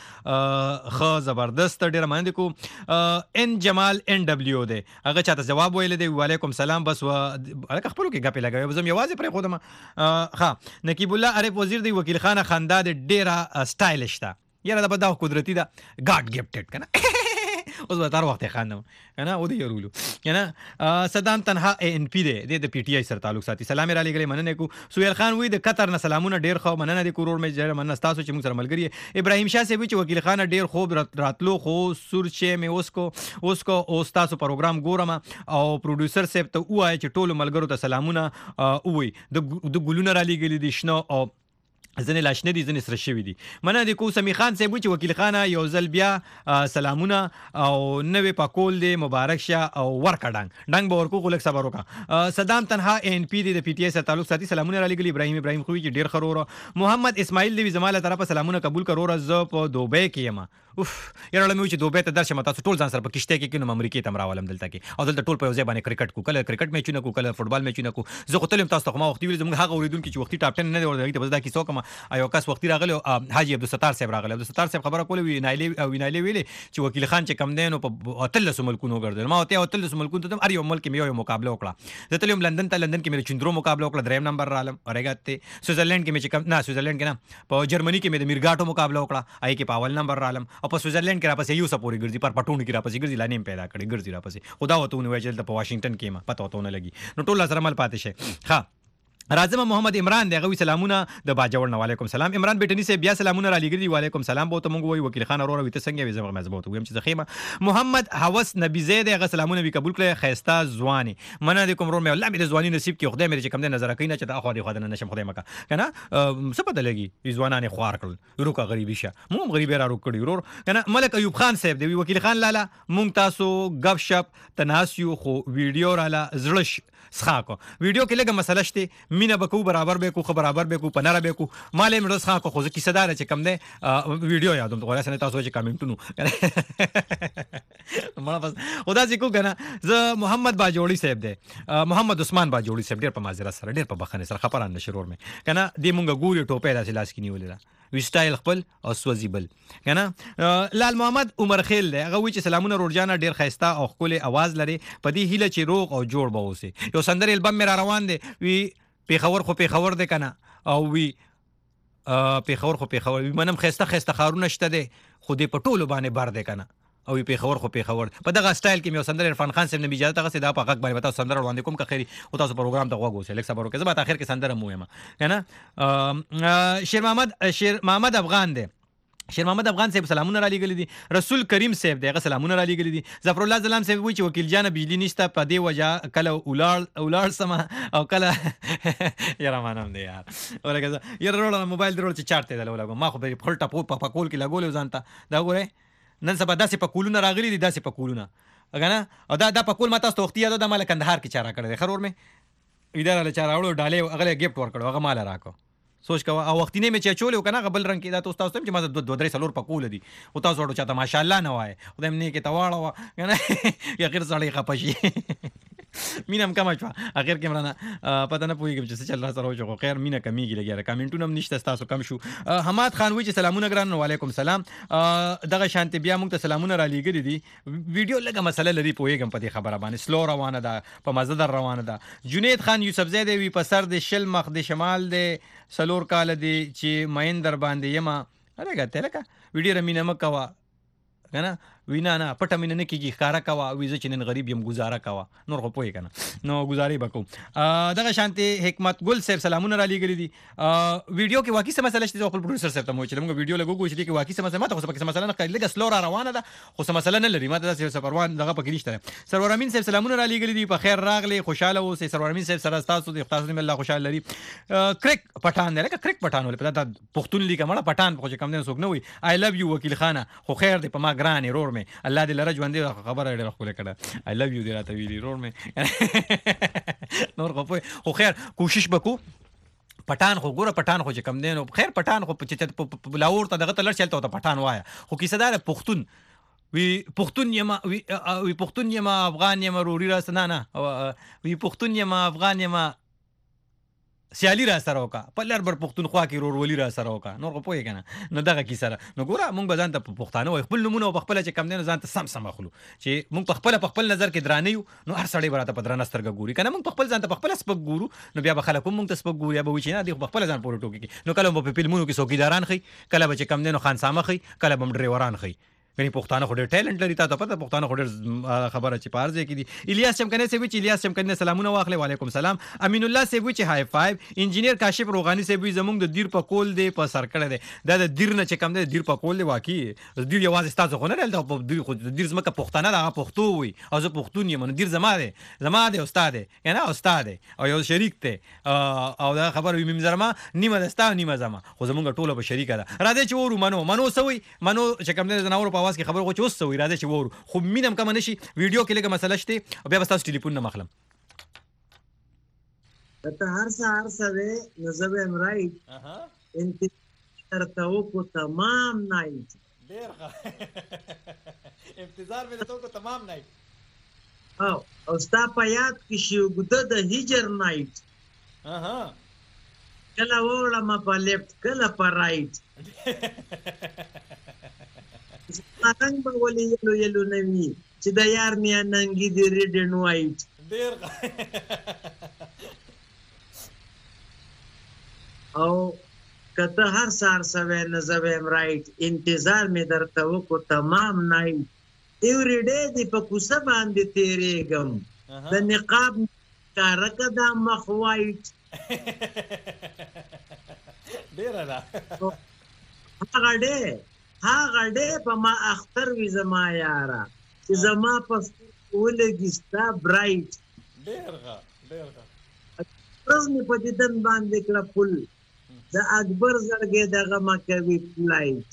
ډیر خ زبردست ډیر مننه کو. ان جمال ان دبليو دی هغه چاته جواب ویل دی وعلیکم سلام بس و هغه خپل کې غپې لګوي زم یوازې پر خودم ښه. نقیب الله عارف وزیر دی وکیل خان خندا د ډیر سټایلش تا یاره دا په دا قدرتي دا ګاډ گیفټډ کنه اوس به تر وخت خاندم کنه او دی یورولو کنه. صدام تنها ا ان پی دی د پی ټی آی سره تعلق ساتي سلام را لګلې مننه کو. سهیل خان وی د قطر نه سلامونه ډیر خو مننه د کورور مې جره مننه تاسو چې موږ سره ملګری. ابراهیم شاه سی وی چې وکیل خان ډیر خوب راتلو خو سورچه مې اوس کو اوس کو اوس تاسو پروګرام ګورم او پروډوسر سیب ته وای چې ټول ملګرو ته سلامونه وای د ګلونه را لګلې دي شنو او ځنې لاشنه دي ځنې سره شوي دي. مننه د کو سمی خان صاحب چې وکیل خان یو ځل بیا سلامونه او نوې پاکول دی مبارک شه او ورکا ډنګ ډنګ به ورکو خلک صبر وکا. صدام تنها ان پی دی د پی ټی آی سره تعلق ساتي سلامونه را لګلی. ابراهیم ابراهیم خوې چې ډیر خرور. محمد اسماعیل دی زماله طرفه سلامونه قبول کرور ز په دوبۍ کې یم اوف یاره لمه چې دوبۍ ته درشه متا ټول ځان سره په کشته کې کینو امریکای ته مراولم دلته کې او دلته ټول په ځای باندې کرکټ کو کله کرکټ میچونه کو کله فوتبال میچونه کو زه خو تلم تاسو ته ما وختي ویل زموږ هغه اوریدونکو چې وختي ټاپ ټن نه دی ورته ته بس دا کیسه کوم ایو کس وختي راغلی حاجی عبدالستار صاحب راغلی عبدالستار صاحب خبره کوله وی نایلی وینایلی ویلي چې وکیل خان چې کم دین په اتلس ملکونو ګرځول ما ته اتلس ملکونو ته ار یو ملک مې یو مقابله وکړه زه تلم لندن ته لندن کې مې چندرو مقابله وکړه دریم نمبر رالم اورګاته سویټزرلند کې مې چې کم نه سویټزرلند کې نه په جرمني کې مې د میرګاټو مقابله وکړه آی کې په اول نمبر رالم او په سویټزرلند کې راپسې یو سپوري ګرځي پر پټونو کې راپسې ګرځي لانیم پیدا کړي ګرځي راپسې خدا وته نو وایي چې په واشنگټن کې ما پته وته نه لګي نو ټول سره مل پاتې شي. ها راځم محمد عمران دی غوي سلامونه د باجوړ نه وعلیکم سلام عمران بیٹنی سے بیا سلامونه را لګري وعلیکم سلام بو ته مونږ وای وکیل خان اورور وي ته څنګه وي زما مزبوط ویم چې زخیمه محمد حوس نبی زید غ سلامونه وی قبول کړه خيستا ځواني منه د کوم رور مې الله مې ځواني نصیب کې خدای مې چې کم نه نظر کینه چې دا خو دې خدای نشم خدای مکه کنه څه پته لګي ځوانانه خوار کړل روکا غریبی شه مونږ غریب را روک کړی ورور کنه ملک ایوب خان صاحب دی وکیل خان لاله مونږ تاسو غب شپ تناسیو خو ویډیو را لا زړش سخاکو ویډیو کې لګه مسله شته مینه بکو برابر به کو برابر به کو پناره به کو مالې مړ سخاکو خو ځکه صدار چې کم ده ویډیو یادوم ته غواړم تاسو چې کمنټونو مړه بس خدا دې کو کنه ز محمد باجوړي صاحب ده محمد عثمان باجوړي صاحب ډېر په مازیرا سره ډېر په بخنه سره خبران نشرور مې کنه دې مونږ ګوري ټوپه داسې لاس کې نیولې وی سټایل خپل او سوزیبل کنه لال محمد عمر خیل دی هغه وی چې سلامونه روړجانا ډیر خيستا او خپل आवाज لري په دې هیله چې روغ او جوړ به اوسه یو سندر البم مې را روان دی وی پیښور خو پیښور دی کنه او وی پیښور خو پیښور وی منم خيستا خيستا خارونه شته دی خو دې په ټولو باندې بار دی کنه او پیښور خو پیښور په دغه سټایل کې مې سندر عرفان خان صاحب نه اجازه تاسو دا په حق باندې وتا سندر روان کوم که خیری او تاسو پروګرام ته غوږ وسه لیکسا برو کې زما اخر کې سندر مو یم کنه شیر محمد شیر محمد افغان دی شیر محمد افغان صاحب سلامونه را لګل دي رسول کریم صاحب دغه سلامونه را لګل دي ظفر الله سلام صاحب وی چې وکیل جان بجلی نشته په دی وجه کله اولاد اولاد سما او کله یاره مانم دی یار ولګه یاره رول موبایل درول چې چارته دی لګو ما خو په خپل ټاپو په کول کې لګول ځانته دا ګوره نن سبا داسې په کولونه راغلي دي داسې په کولونه اګه او دا د په کول ماته توختیا د مال کندهار کې چاره کړی خرور مې اداره له چاره وړو ډاله اغله گیفت ور کړو هغه مال راکو سوچ کا او وخت نه مې چې چولې کنه غبل رنگ کې دا تاسو تاسو چې ما د دوه درې سلور په کول دي او تاسو ورته چاته ماشاءالله نه وای خدای مې کې تواړه کنه یا غیر سړی خپشي مینم کما شو اخر کې مرانه پته نه پويږم چې څه چل را سره وشو خیر مینه کمیږي لګیاره کمنټونه هم نشته تاسو کم شو حماد خان وی چې سلامونه ګران وعلیکم سلام دغه شانتي بیا موږ ته سلامونه را لګیږي دي ویډیو لګه مسله لري پويږم په دې خبره باندې سلو روانه ده په مزدر روانه ده جنید خان یوسف زیدی وی په سر د شل مخ د شمال د سلور کال دی چې مهندر باندې یما راګه تلکه ویډیو رمینه مکوا کنه وینا نه پټه مين نه کیږي ښکارا کوا ویزه چې نن غریب یم گزاره کوا نور خو پوي کنه نو گزاري وکاو دغه شانتي حکمت ګل صاحب سلامونه را لګري دي ویډیو کې واقعي سم مسله چې خپل پروډوسر صاحب ته مو چې موږ ویډیو لګو چې کې واقعي سم مسله ماته خو پکې مسله نه کړل لګ سلو را روانه ده خو سم مسله نه لري ماته د سفروان دغه پکې نشته سرور امین صاحب سلامونه را لګري دي په خیر راغلي خوشاله اوسئ سرور امین صاحب سره تاسو د تاسو دې الله خوشاله لري کریک پټان دی لکه کریک پټان ول په دا پښتون لیکه مړه پټان خو چې کم نه سوګ نه وي آی لوف یو وکیل خانه خو خیر دی په ما ګران رور مې الله دې لره ژوند خبره ډېره خو کړه آی لوف یو دې راته ویلي رور مې نور خو خو خیر کوشش وکړو پټان خو ګوره پټان خو چې کم دی نو خیر پټان خو چې لاور ته دغه تلر چلته ته پټان وایا خو کیسه دا پښتون وی پښتون یم وی پښتون یم افغان یم روري راس نه نه وی پښتون یم افغان یم سیالي را سره وکا په لر بر پښتونخوا کې رورولي را سره وکا نور خو پوهې کنه نو دغه کی سره نو ګوره مونږ به ځان ته پښتانه وای خپل نمونه او خپل چې کم دین ځان ته سم سم اخلو چې مونږ په خپل په خپل نظر کې درانه یو نو هر سړی براته په درانه سترګه ګوري کنه مونږ په خپل ځان ته په خپل سپک ګورو نو بیا به خلک مونږ ته سپک ګوري یا به وچی نه دی په خپل ځان پورې ټوکی نو کله په فلمونو کې څوکیداران خي کله به چې کم دین خان سامه خي کله به ډرایوران خي کني پښتانه خو ډېر ټیلنټ لري تاسو پته پښتانه خو ډېر خبره چې پارځي کې دي الیاس چمکنه سی وی چې الیاس چمکنه سلامونه واخلې وعلیکم سلام امین الله سی وی چې های فایو انجینیر کاشف روغانی سی وی زمونږ د دیر په کول دی په سر کړه دی دا د دیر نه چې کم دی دیر په کول دی واقعي دیر یوازې تاسو خو نه دلته په دیر خو دیر زمکه پښتانه دا پښتو وي او زه پښتون یم نو دیر زما دی زما دی استاد دی کنه استاد دی او یو شریک دی او دا خبر وي مزرما نیمه دستا نیمه زما خو زمونږ ټوله په شریکه ده راځي چې ورو منو منو سوي منو چې کم دی زناور په आवाज کې خبر خو چوس سوي راځي چې ورو خو مينم کم نشي ویډیو کې لګه مسله شته او بیا تاسو ټلیفون نه مخلم ته هر سهار سوي نزب امرایت اها انتظار ته کو تمام نایت ډیر انتظار مې ته کو تمام نایت او او ستا په یاد کې شو ګد د هجر نایت اها کله وړه ما په لیفت کله په رائټ څنګه به ولې یلو یلو نوي چې د یار میا ننګي دی ریډ اینڈ وایټ ډیر او کته هر سار سوي نزب امرایت انتظار می درته وکړو تمام نایټ ایوری ډے دی په کوڅه باندې تیرېږم د نقاب کارکه د مخ وایټ ډیره ده هغه ډې هغه ډې په ما اختر وي زما یاره چې زما په ولګي ستا برایټ ډېر ښه ډېر ښه ورځ مې په دیدن باندې کړه پل د اکبر زړګې دغه مه کوي فلایټ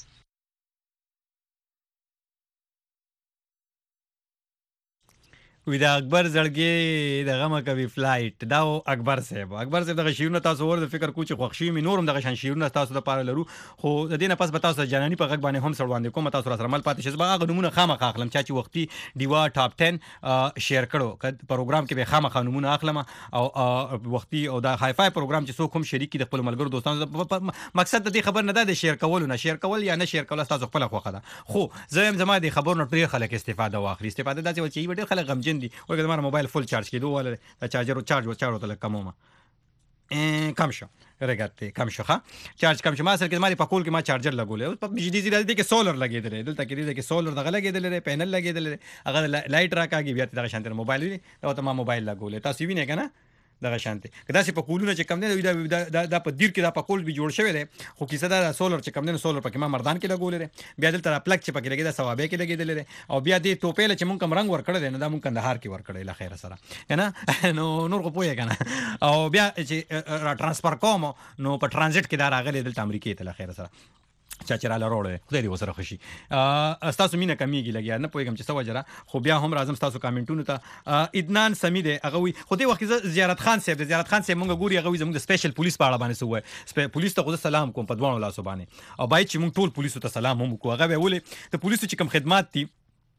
وی د اکبر زړګي دغه مه کوي فلایټ دا اکبر صاحب اکبر صاحب دغه شعرونه تاسو ور د فکر کو چې خوښ شي مې نورم دغه شان شعرونه تاسو د پاره لرو خو د دې نه پس به تاسو جاناني په غږ باندې هم سر باندې کوم تاسو سره مل پاتې شي زما هغه نمونه خامخا اخلم چې وختي دیوا ټاپ ټن شیر کړو پروګرام کې به خامخا نمونه اخلم او وختي او دا هاي فای پروګرام چې څوک هم شریک د خپل ملګرو دوستانو مقصد د دې خبر نه ده د شیر کول نه شیر کول یا نه شیر کول تاسو خپل خوخه ده خو زه هم زما د خبر نه ډیر خلک استفاده واخلي استفاده دا چې ډیر خلک غمجن دي وایي زما موبایل فل چارج کیدو ول د چارجر چارج چارو ته کمومه کم شو رګاته کم شو ښه چارج کم شو ما سره کې ماري په کول کې ما چارجر لګولې او په بجلی زیاده دي کې سولر لګېدل دلته کې دي کې سولر دغه لګېدل لري پینل لګېدل لري هغه لایټ راکاږي بیا دغه شانتر موبایل وي دا ته ما موبایل لګولې تاسو وینئ کنه دغه شانته کدا چې په کولونه چې کم نه دا د په دیر کې دا په کول به جوړ شوی دی خو کیسه دا سولر چې کم نه سولر پکې ما مردان کې لګولې بیا دلته پلک چې پکې لګي دا ثوابه کې لګېدل لري او بیا دې ټوپېله چې مونږ کم رنگ ور کړل نه دا مونږ کندهار کې ور کړل له خیر سره کنه نو نور کو پوهه کنه او بیا چې را ترانسفر کوم نو په ترانزیت کې دا راغلی دلته امریکای ته له خیر سره چا چې را لروړې خدای دې وسره خوشي تاسو مینه کمیږي لګیا نه پوهیږم چې څه وجره خو بیا هم راځم تاسو کامنټونو ته ادنان سمی دی هغه وي خو دې وخت زیارت خان صاحب زیارت خان صاحب مونږ ګوري هغه وي زموږ د سپیشل پولیس په اړه باندې سوې پولیس ته خو سلام کوم په دوانو لاسو باندې او باید چې مونږ ټول پولیسو ته سلام هم کوو هغه ولې د پولیسو چې کوم خدمات دي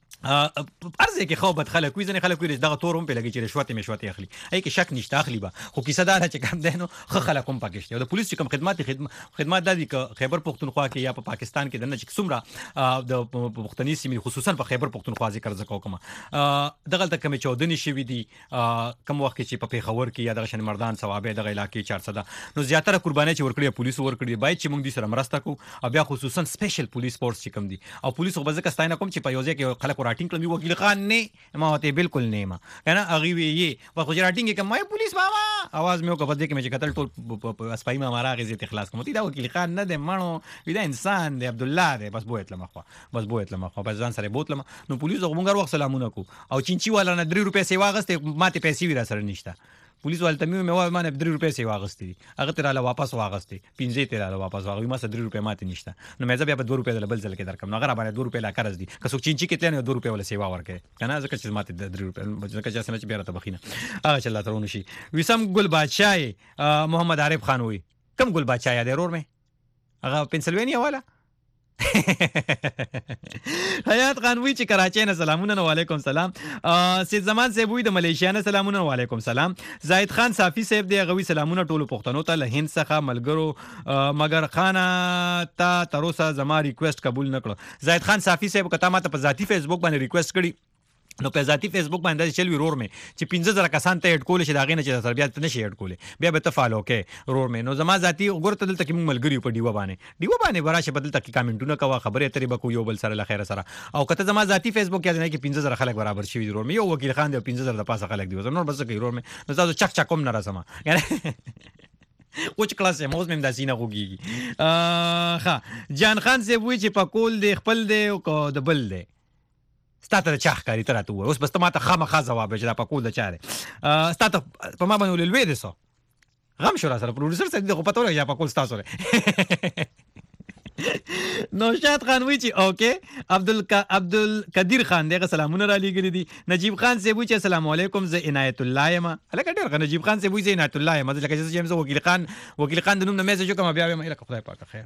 ارزه کې خو بد خلک وي ځنه خلک وي دغه تورم په لګي چې رشوت مشوت اخلي اي کې شک نشته اخلي به خو کیسه دا چې کم دینو خو خلک هم پاکستان او د پولیس چې کوم خدمات خدمات د خیبر پختونخوا کې یا په پاکستان کې د نه چې څومره د پښتني سیمې خصوصا په خیبر پختونخوا ذکر زکو کوم دغه تک کم چودنی شوی دي کم وخت چې په پیښور کې یا د شن مردان ثوابه د علاقې چارصد نو زیاتره قرباني چې ورکړي پولیس ورکړي باید چې موږ دې سره مرسته کوو او بیا خصوصا سپیشل پولیس فورس چې کم دي او پولیس خو بزکه ستاینه کوم چې په یوځای کې خلک راټینګ کړي وکیل خان نه ما ته بالکل نه ما کنه اغي وی یې په خو راټینګ کې مې پولیس بابا आवाज مې وکړه دې کې مې قتل ټول اسپای ما مارا غزي اخلاص کوم دا وکیل خان نه د مانو دا انسان دی عبد الله دی بس بوت لمه خو بس بوت لمه خو بس ځان سره بوت لمه نو پولیس غوږ وخت سلامونه کو او چینچی والا نه درې روپیا سی واغسته ماته پیسې ویرا سره نشته پولیس والته مې مې وای مانه درې روپیا سی واغستې هغه تر له واپس واغستې پنځه تر له واپس واغوي ما سره درې روپیا ماته نشته نو مې ځبیا په دوه روپیا بل ځل کې درکم نو هغه باندې دوه روپیا لا قرض دي که څوک چینچی کې تلنه دوه روپیا ولا سیوا ورکې کنه ځکه چې ماته درې روپیا ځکه چې سمه چې بیره ته بخینه هغه چې الله ترونه شي وسم ګل بادشاہ محمد عارف خان وي کم ګل بادشاہ دی رور مې هغه پنسلوانیا والا حیات خان وی چې کراچۍ نه سلامونه وعلیکم سلام سید زمان صاحب وی د ملیشیا نه سلامونه وعلیکم سلام زاهد خان صافی صاحب دی غوي سلامونه ټولو پښتنو ته له هند څخه ملګرو مگر خان ته تروسه زما ریکوست قبول نکړو زاهد خان صافی صاحب کته ماته په ذاتی فیسبوک باندې ریکوست کړی نو په ذاتی فیسبوک باندې چل وی رور مې چې پنځه زره کسان ته اډ کول شي دا غینه چې تربیت نه شي اډ کولې بیا به ته فالو کې رور مې نو زما ذاتی وګورته دلته کې موږ ملګری په دیو باندې دیو باندې براشه بدل تک کامنټونه کوا خبره ترې بکو یو بل سره له خیر سره او کته زما ذاتی فیسبوک کې نه کې پنځه زره خلک برابر شي رور مې یو وکیل خان دی پنځه زره د پاسه خلک دی نو بس کې رور مې نو تاسو چک چک کوم نه راسم یعنی کوچ کلاس موز مې داسینه وګیږي ها جان خان سے وی چې پکول دی خپل دی او د بل دی ستاته چاخ کاری تر ته اوس بس ته ماته خامخا جواب چې دا پکول د چاره ستاته په ما باندې ولوي دي سو غم شو را سره پروډوسر سره دغه پته یا پکول ستاسو سره نوشاد خان وی چې اوکے عبدل عبدل قدیر خان دغه سلامونه را لګری دي نجیب خان سی وی چې السلام علیکم ز عنایت الله یم الکه ډیر نجیب خان سی وی چې عنایت الله یم لکه چې جیمز وکیل خان وکیل خان د نوم نه میسج کوم بیا مې لکه خدای پاک خیر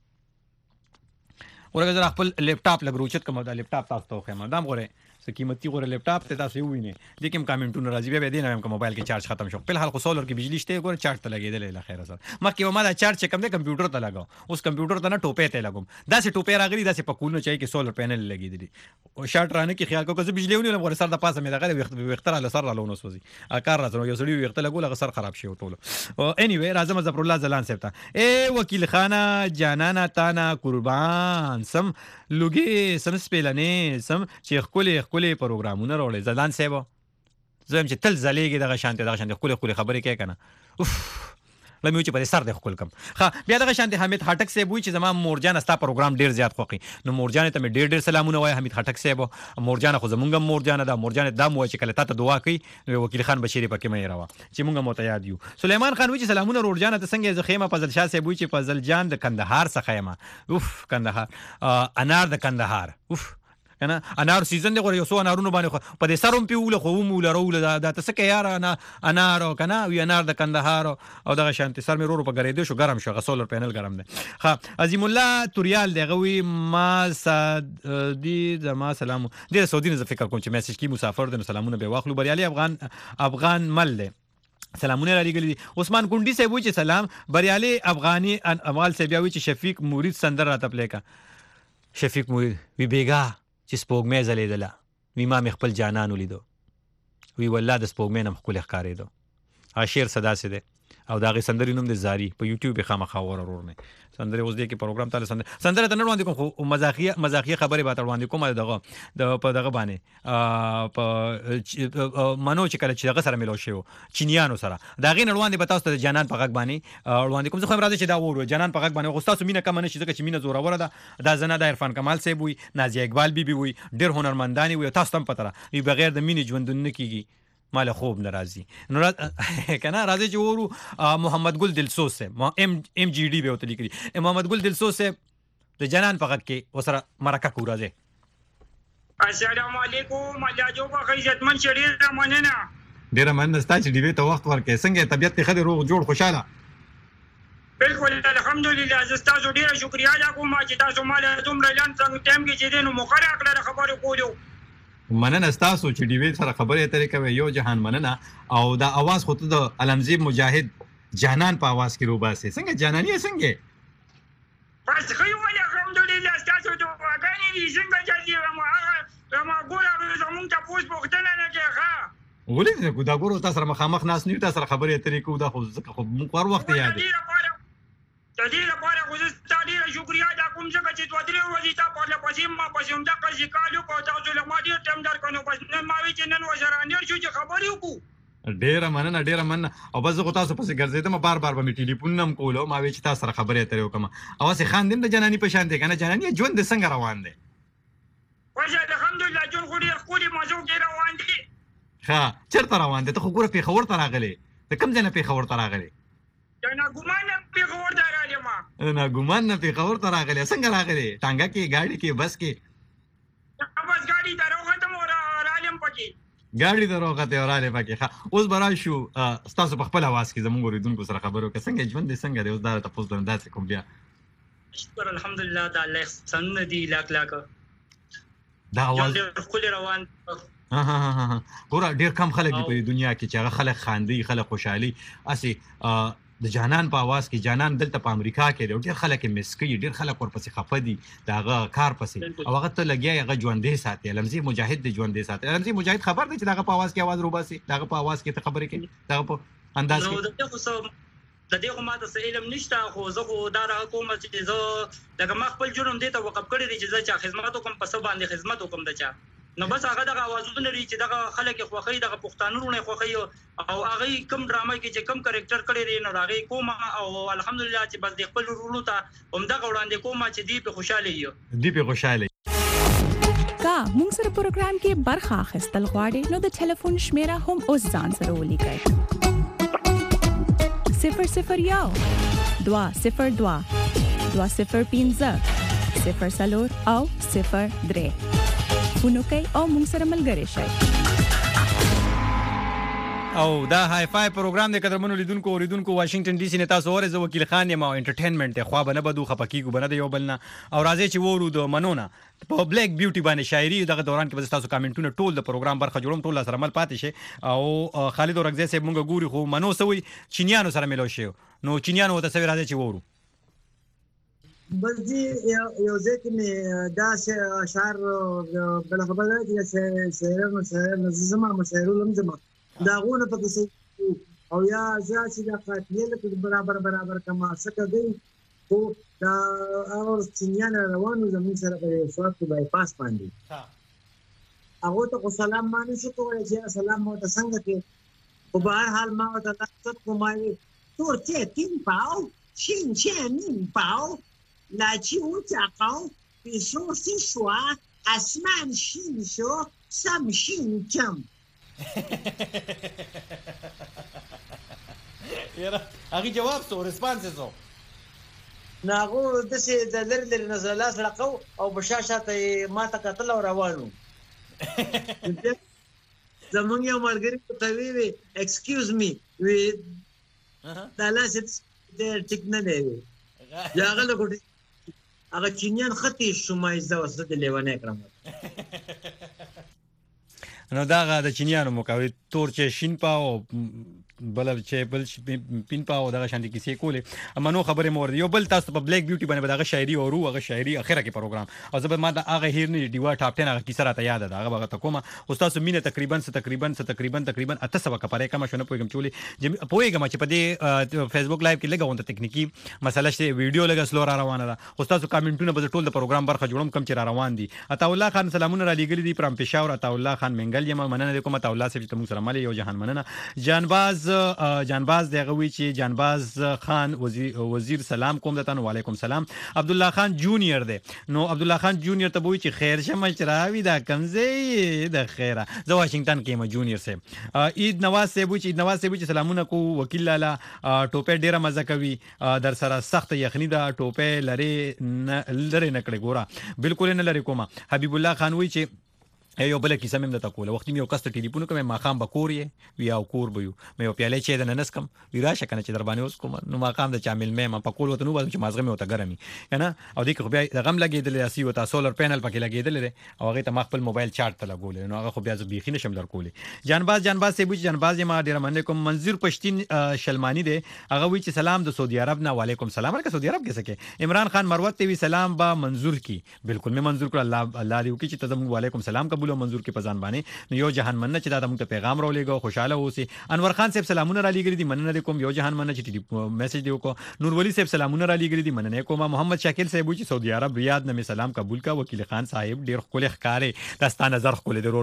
ورګه زرا خپل لیپټاپ لګروچت کوم دا لیپټاپ تاسو ته خو مدام غره قیمتي غوړه لیپټاپ ته تاسو وینئ لیکن کامنټونه راځي بیا دې نه کوم موبایل کې چارج ختم شو په حال خو سولر کې بجلی شته ګور چارج ته لګیدل له خیر سره مکه ما دا چارج کم نه کمپیوټر ته لګاو اوس کمپیوټر ته نه ټوپې ته لګوم دا سه ټوپې راغلي دا سه پکول نه چای کې سولر پینل لګیدل او شارټ رانه کې خیال کو چې بجلی ونیول غوړ سر د پاسه مې دغه وخت وختره له سر له نو سوزي کار راځو یو سړی وخت لګول غ سر خراب شي ټولو او اني وی راځم ظفر الله زلان صاحب ته اے وکیل خانه جانانا تانا قربان سم لوګي سم سپیلنې سم چې خپل خپل پروګرامونه راولې زلان صاحب زم چې تل زلېږي دغه شانته دغه شانته خپل خپل خبرې کوي کنه اوف لمه چې په سر د خپل کم ها بیا دغه شانتي حمید خټک صاحب وی چې زما مورجان استا پروګرام ډیر زیات خوخي نو مورجان ته ډیر ډیر سلامونه وای حمید خټک صاحب مورجان خو زمونږ مورجان دا مورجان د مو چې کله ته دعا کوي نو وکیل خان بشيري پکې مې راوا چې مونږ مو ته یاد یو سليمان خان وی چې سلامونه مورجان ته څنګه زخیمه فضل شاه صاحب وی چې فضل جان د کندهار څخه یم اوف کندهار انار د کندهار اوف کنه انار سیزن دی غوړ یو سو انارونو باندې په دې سروم پیول خو مو لرول دا د تسکه یار انا انار کنه وی انار د کندهار او دغه شانتي سر مې رورو په غریدو شو ګرم شو غسولر پینل ګرم دی ها عظیم الله توریال دی غوي ما صد دی زما سلام دی سعودي نه فکر کوم چې میسج کی مسافر دی سلامونه به واخلو بریالي افغان افغان مل دی سلامونه علی ګلی عثمان کونډي صاحب وی چې سلام بریالي افغاني اموال صاحب وی چې شفیق مورید سندر راته پلی کا شفیق مورید وی بیگا چې سپوږمۍ ځلېدله وی ما مې خپل جانان ولیدو وی والله د سپوږمۍ نه ښکلی ښکارېدو هغه شعر څه داسې دی او د هغې سندرې نوم دی زاري په یوټیوب یې خامخا وره ورور مې سندرې اوس دی کې پروګرام تاله سندرې سندرې ته نه وړاندې کوم خو مزاحیه مزاحیه خبرې به ته وړاندې کوم دغه د په دغه باندې په منو چې کله چې دغه سره ملو شي چینیانو سره د هغې نه وړاندې به تاسو ته د جانان په غږ باندې وړاندې کوم زه خو هم راځي چې دا وورو جانان په غږ باندې خو ستاسو مینه کمه نه شي ځکه چې مینه زوروره ده دا زنه د عرفان کمال صاحب وي نازیه اقبال بیبي وي ډېر هنرمندانې وي تاسو ته هم پته ده وي بغیر د مینې ژوندون نه کېږي مال خوب ناراضي نو کنه راځي چې ورو محمد ګل دلسوز سے ام ام جی ڈی به وته لیکلي محمد ګل دلسوز سے د جنان په غږ کې وسره مرکه کو راځي السلام علیکم الله جو په عزتمن شریعت مننه ډیر مننه ستاسو دی ته وخت ورکې څنګه طبيعت ته خدای روغ جوړ خوشاله بالکل الحمدلله زستاسو ډیر شکریا کوم چې تاسو مال دومره لاند څنګه ټیم کې چې دینو مخره کړه خبرو کولو مننه ستاسو چې ډیوی سره خبرې اترې کوي یو جهان مننه او دا आवाज خو ته د علمزیب مجاهد جانان په आवाज کې روباسي څنګه جانانی څنګه بس خو ولې الحمدلله ستاسو ته وګڼي دي څنګه چې ما ما ګوره زمونږ ته پوس پوښتنه نه کوي ښه ولې دا ګورو تاسو سره مخامخ ناس نیو تاسو سره خبرې اترې کوو دا خو ځکه خو موږ هر وخت یاد د دې لپاره خو زه ستا ډېره شکریا ادا کوم ځکه چې دوه درې ورځې تا پرله پسې ما پسې همدغه ذکر وکړو تاسو له ما ډېر ټایم درکړ نو بس نن ما وایي چې نن ورسره انډیر شو چې خبرې وکړو ډېره مننه ډېره مننه او بس زه خو تاسو پسې ګرځېدم بار بار به مې ټلیفون هم کولو ما وایي چې تاسو سره خبرې اترې وکړم او هسې خاندیم د جناني په شان دی که نه جناني ژوند دې څنګه روان دی وشه الحمدلله ژوند خو ډېر ښکلي مزو کې روان دی ښه چېرته روان دی ته خو ګوره پېښور ته راغلی د کوم ځای نه پېښور ته راغلی د ناګومان نه پېښور ته راغلی ما ناګومان نه پېښور ته راغلی څنګه راغلی ټانګه کې ګاډي کې بس کې بس ګاډي ته راوختم او رالم پکې ګاډي ته راوختې او رالې پکې ښه اوس به راشو ستاسو په خپل اواز کې زموږ اورېدونکو سره خبرې وکړه څنګه ژوند دې څنګه دی اوس دا تپوس درم داسې کوم بیا شکر الحمدلله د الله احسانونه دي لاک لاک دا اواز ډېر ښکلی روان ها ها ها ها ګوره ډېر کم خلک دي په دنیا کې چې هغه خلک خاندي خلک خوشحالي هسې د جانان په आवाज کې جانان دلته په امریکا کې دی ډېر خلک یې مس کوي ډېر خلک ورپسې خفه دي د هغه کار پسې او هغه ته لګیا هغه ژوندی ساتي علمزي مجاهد دی ژوندی ساتي علمزي مجاهد خبر دی چې دغه په आवाज کې आवाज روباسي دغه په आवाज کې ته خبرې کوي دغه په انداز کې د دې خو ماته څه علم نشته خو زه خو دا را کوم چې زه لکه ما خپل جرم دی ته وقف کړی دی چې زه چا خدمت وکړم په څه باندې خدمت وکړم د چا نو بس هغه دغه اوازونه لري چې دغه خلک یې خوښوي دغه پښتانه وروڼه یې خوښوي او هغه کم ډرامه کې چې کم کرکټر کړی دی نو هغه کوم او الحمدلله چې بس د خپل ورونو ته همدغه وړاندې کوم چې دی په خوشاله یو دی په خوشاله کا موږ سره پروګرام کې برخه اخیستل غواړي نو د ټلیفون شمیره هم اوس ځان سره ولیکئ صفر صفر یو دوا صفر دوا دوا صفر پنځه صفر څلور او صفر درې فونو کوي او موږ سره ملګری شئ او دا های فای پروګرام د قدرمنو لیدونکو اوریدونکو واشنگټن ډي سي نه تاسو اورئ زه وکیل خان یم او انټرټینمنټ ته خو به نه بدو خپکیږو بنه د یو بل نه او راځي چې وورو د منونه په بلیک بیوټي باندې شاعري دغه دوران کې به تاسو کامنټونه ټول د پروګرام برخه جوړوم ټول سره مل پاتې شي او خالد اورګزی صاحب مونږ ګوري خو منو سوي چینیانو سره ملو شي نو چینیانو ته سوي راځي چې وورو بس دي یو ځکه مې دا اشعار بل خبره چې شاعرانو شاعرانو زما مشاعرو لم زما دا غونه پکې او یا ځکه دا قاتل په برابر برابر کما څه کوي خو دا اور چینیان روانو زمون سره په سوات کې بای پاس باندې هغه ته سلام باندې شو کوی چې سلام مو ته څنګه کې په بهر حال ما ته تاسو کومای 多借丁宝，亲切民宝，来求家高，比说是说，اسمان شین شو سم شین جم. یاره هغه جواب سو ریسپانس سو ناغو دسه د لری لری نظر لاس لقو او بشاشه ما ته قتل او روانو زمونږ یو ملګری ته وی ایکسکیوز می وی دا لاس د ټیک نه دی یا هغه لګوټي هغه چینیان خطي شومای زو وسد لیوانه کړم نو دا د چینیانو مقابل تور چې شین پاو بل چې بل پین پاو دغه شانتي کیسې کولې امنو خبره مور یو بل تاسو په بلیک بیوټي باندې دغه شاعري او روغه هغه شاعري اخره کې پروګرام او زه به ما د هغه هیر نه دیوا ټاپ ټن هغه کیسه راته یاد ده هغه هغه تکومه استاد مینه تقریبا څه تقریبا څه تقریبا تقریبا اته سبا کپاره کما شونه پویګم چولې پویګم چې په دې فیسبوک لایو کې لګاوند تکنیکی مسله شته ویډیو لګا سلو را روانه ده استاد کامنټونه به ټول د پروګرام برخه جوړم کم چې را روان دي عطا الله خان سلامونه را لګلې دي پرم پېښور عطا الله خان منګل یم مننه کوم عطا الله سې ته موږ سره مالي یو جهان مننه جانباز جانباز دغه وی چې جانباز خان وزیر وزیر سلام کوم دتان وعلیکم سلام عبد الله خان جونیئر دی نو عبد الله خان جونیئر ته وی چې خیر شه مچراوي دا کمزې د خیره زه واشنگټن کې ما جونیئر سه عید نواز سه وی چې عید نواز سه وی چې سلامونه کو وکیل لالا ټوپه ډیره مزه کوي در سره سخت یخنی دا ټوپه لري لري نکړه ګوره بالکل نه لري کومه حبیب الله خان وی چې یو بل کیسه مې د تکوله وخت مې یو کس ته ټلیفون کوم ما خام بکورې وی او کور بيو مې یو پیاله چې د ننس کم ویرا شکنه چې در باندې اوس کوم نو ما خام د چامل مې ما پکول وته نو چې مازغه مې وته ګرمي کنه او دې خو بیا غم لګیدل اسی وته سولر پینل پکې لګیدل او هغه ته ما خپل موبایل چارج ته لګول نو هغه خو بیا ز بيخي نشم لرکول جانباز جانباز سه بوج جانباز ما ډیر مننه کوم منظور پښتين شلمانی دی هغه وی چې سلام د سعودي عرب نه وعلیکم سلام ورکه سعودي عرب کې سکے عمران خان مروت ته وی سلام با منظور کی بالکل مې منظور کړ الله الله دې وکي چې تاسو وعلیکم سلام قبول او منظور کی پزان نو یو جهان مننه چې دا موږ ته پیغام راولېګو خوشاله اوسئ انور خان صاحب سلامونه را لېګري دي مننه کوم یو جهان مننه چې میسج دیو کو نور ولی صاحب سلامونه را لېګري دي مننه کوم محمد شاکر صاحب چې سعودي عرب ریاض نه سلام قبول کا وکیل خان صاحب ډیر خپل ښکارې داستا نظر خپل ضرور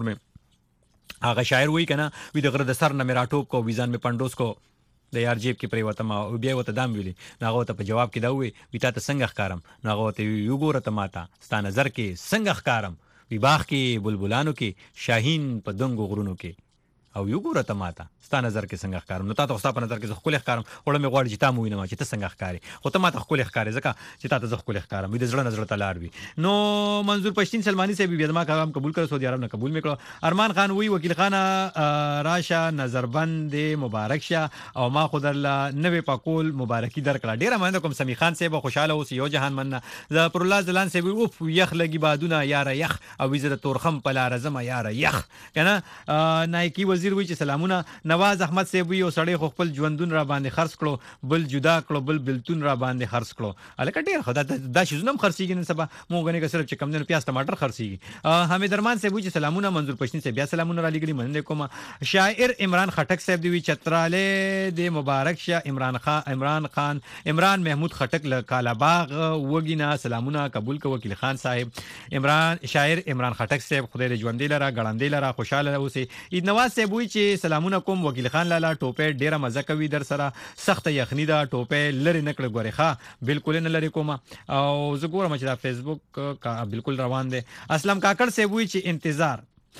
مې هغه شاعر وای کنه وی د غره د سر نه میرا ټوپ کو ویزان مې پندوس کو د یار جیب کې پریوته ما او بیا وته دام ویلي ناغه ته په جواب کې دا وی وی تا ته څنګه ښکارم ناغه ته یو ګوره ته ماته ستا نظر کې څنګه ښکارم وی باغ کې بلبلانو کې شاهین په دنګو غرونو کې او یو ګوره ته ماته ستا نظر کې څنګه ښکارم نو تا ته ستا په نظر کې زه خپل ښکارم وړه مې غواړي چې تا مو وینم چې ته څنګه ښکارې خو ته ماته خپل ښکارې ځکه چې تا ته زه خپل ښکارم وي د زړه نظر ته لار وي نو منظور پښتين سلمانی صاحب بیا ما کلام قبول کړ سعودي عرب نه قبول میکړو ارمان خان وی وکیل خان راشه نظربند مبارک شه او ما خو درله نوې پکول مبارکي درکړه ډیره مننه کوم سمی خان صاحب خوشاله اوس یو جهان مننه ز پر الله زلان صاحب اوف یخ لګي بادونه یار یخ او وزیر تورخم په لار زما یار یخ کنه نایکی وزیر وی چې سلامونه نواز احمد صاحب یو سړی خو خپل ژوندون را باندې خرڅ کړو بل جدا کړو بل بلتون را باندې خرڅ کړو الکه ډیر خدا دا شي زنم خرڅیږي نن سبا مونږ نه صرف چې کم نه پیاز ټماټر خرڅیږي حمید ارمان صاحب چې سلامونه منظور پښتين صاحب بیا سلامونه را لګړي مننه کوم شاعر عمران خټک صاحب دی چتراله د مبارک شه عمران خان عمران خان عمران محمود خټک له کالاباغ وګینا سلامونه قبول کو وکیل خان صاحب عمران شاعر عمران خټک صاحب خدای دې ژوند لرا غړاندې لرا خوشاله اوسئ عید نواز صاحب وی چې سلامونه کوم وکیل خان لالا ټوپه ډیره مزه کوي در سره سخت یخنی دا ټوپه لری نکړه غوري ښا بالکل نه لری کوم او زه ګورم چې دا فیسبوک کا بالکل روان دي اسلام کاکړ سی وی چې انتظار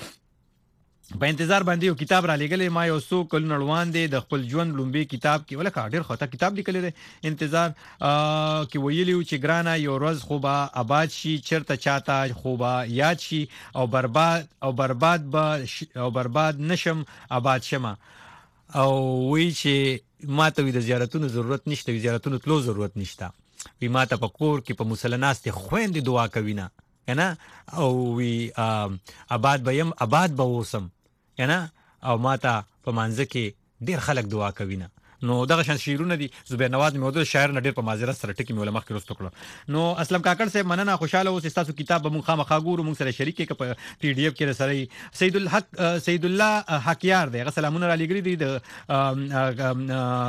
په انتظار باندې یو کتاب را لګلې ما یو څو کل نړوان دي د خپل ژوند لومبي کتاب کې ولکه ډیر خطا کتاب لیکل دي انتظار کې ویلیو چې ګرانه یو ورځ خوبا آباد شي چرته چاته خوبا یاد شي او برباد او برباد به او برباد نشم آباد شمه او وی چې ماته وی د زیارتونو ضرورت نشته وی زیارتونو تلو ضرورت نشته وی ماته په کور کې په مسلناست خويندې دعا کوي نه کنه او وی آباد بیم آباد به وسم کنه او ماته په مانځ کې ډیر خلک دعا کوي نه نو دغه شان شعرونه دي زبیر نواز موضوع شاعر نه ډیر په معذرت سره ټکی مې ولمخ کې رسټو کړو نو اسلم کاکړ صاحب مننه خوشاله اوس تاسو کتاب به مونږ خامخا ګورو مونږ سره شریک کې په پی ډی اف کې سره سید الحق سید الله حقیار دی غسلامونه را لګری دي د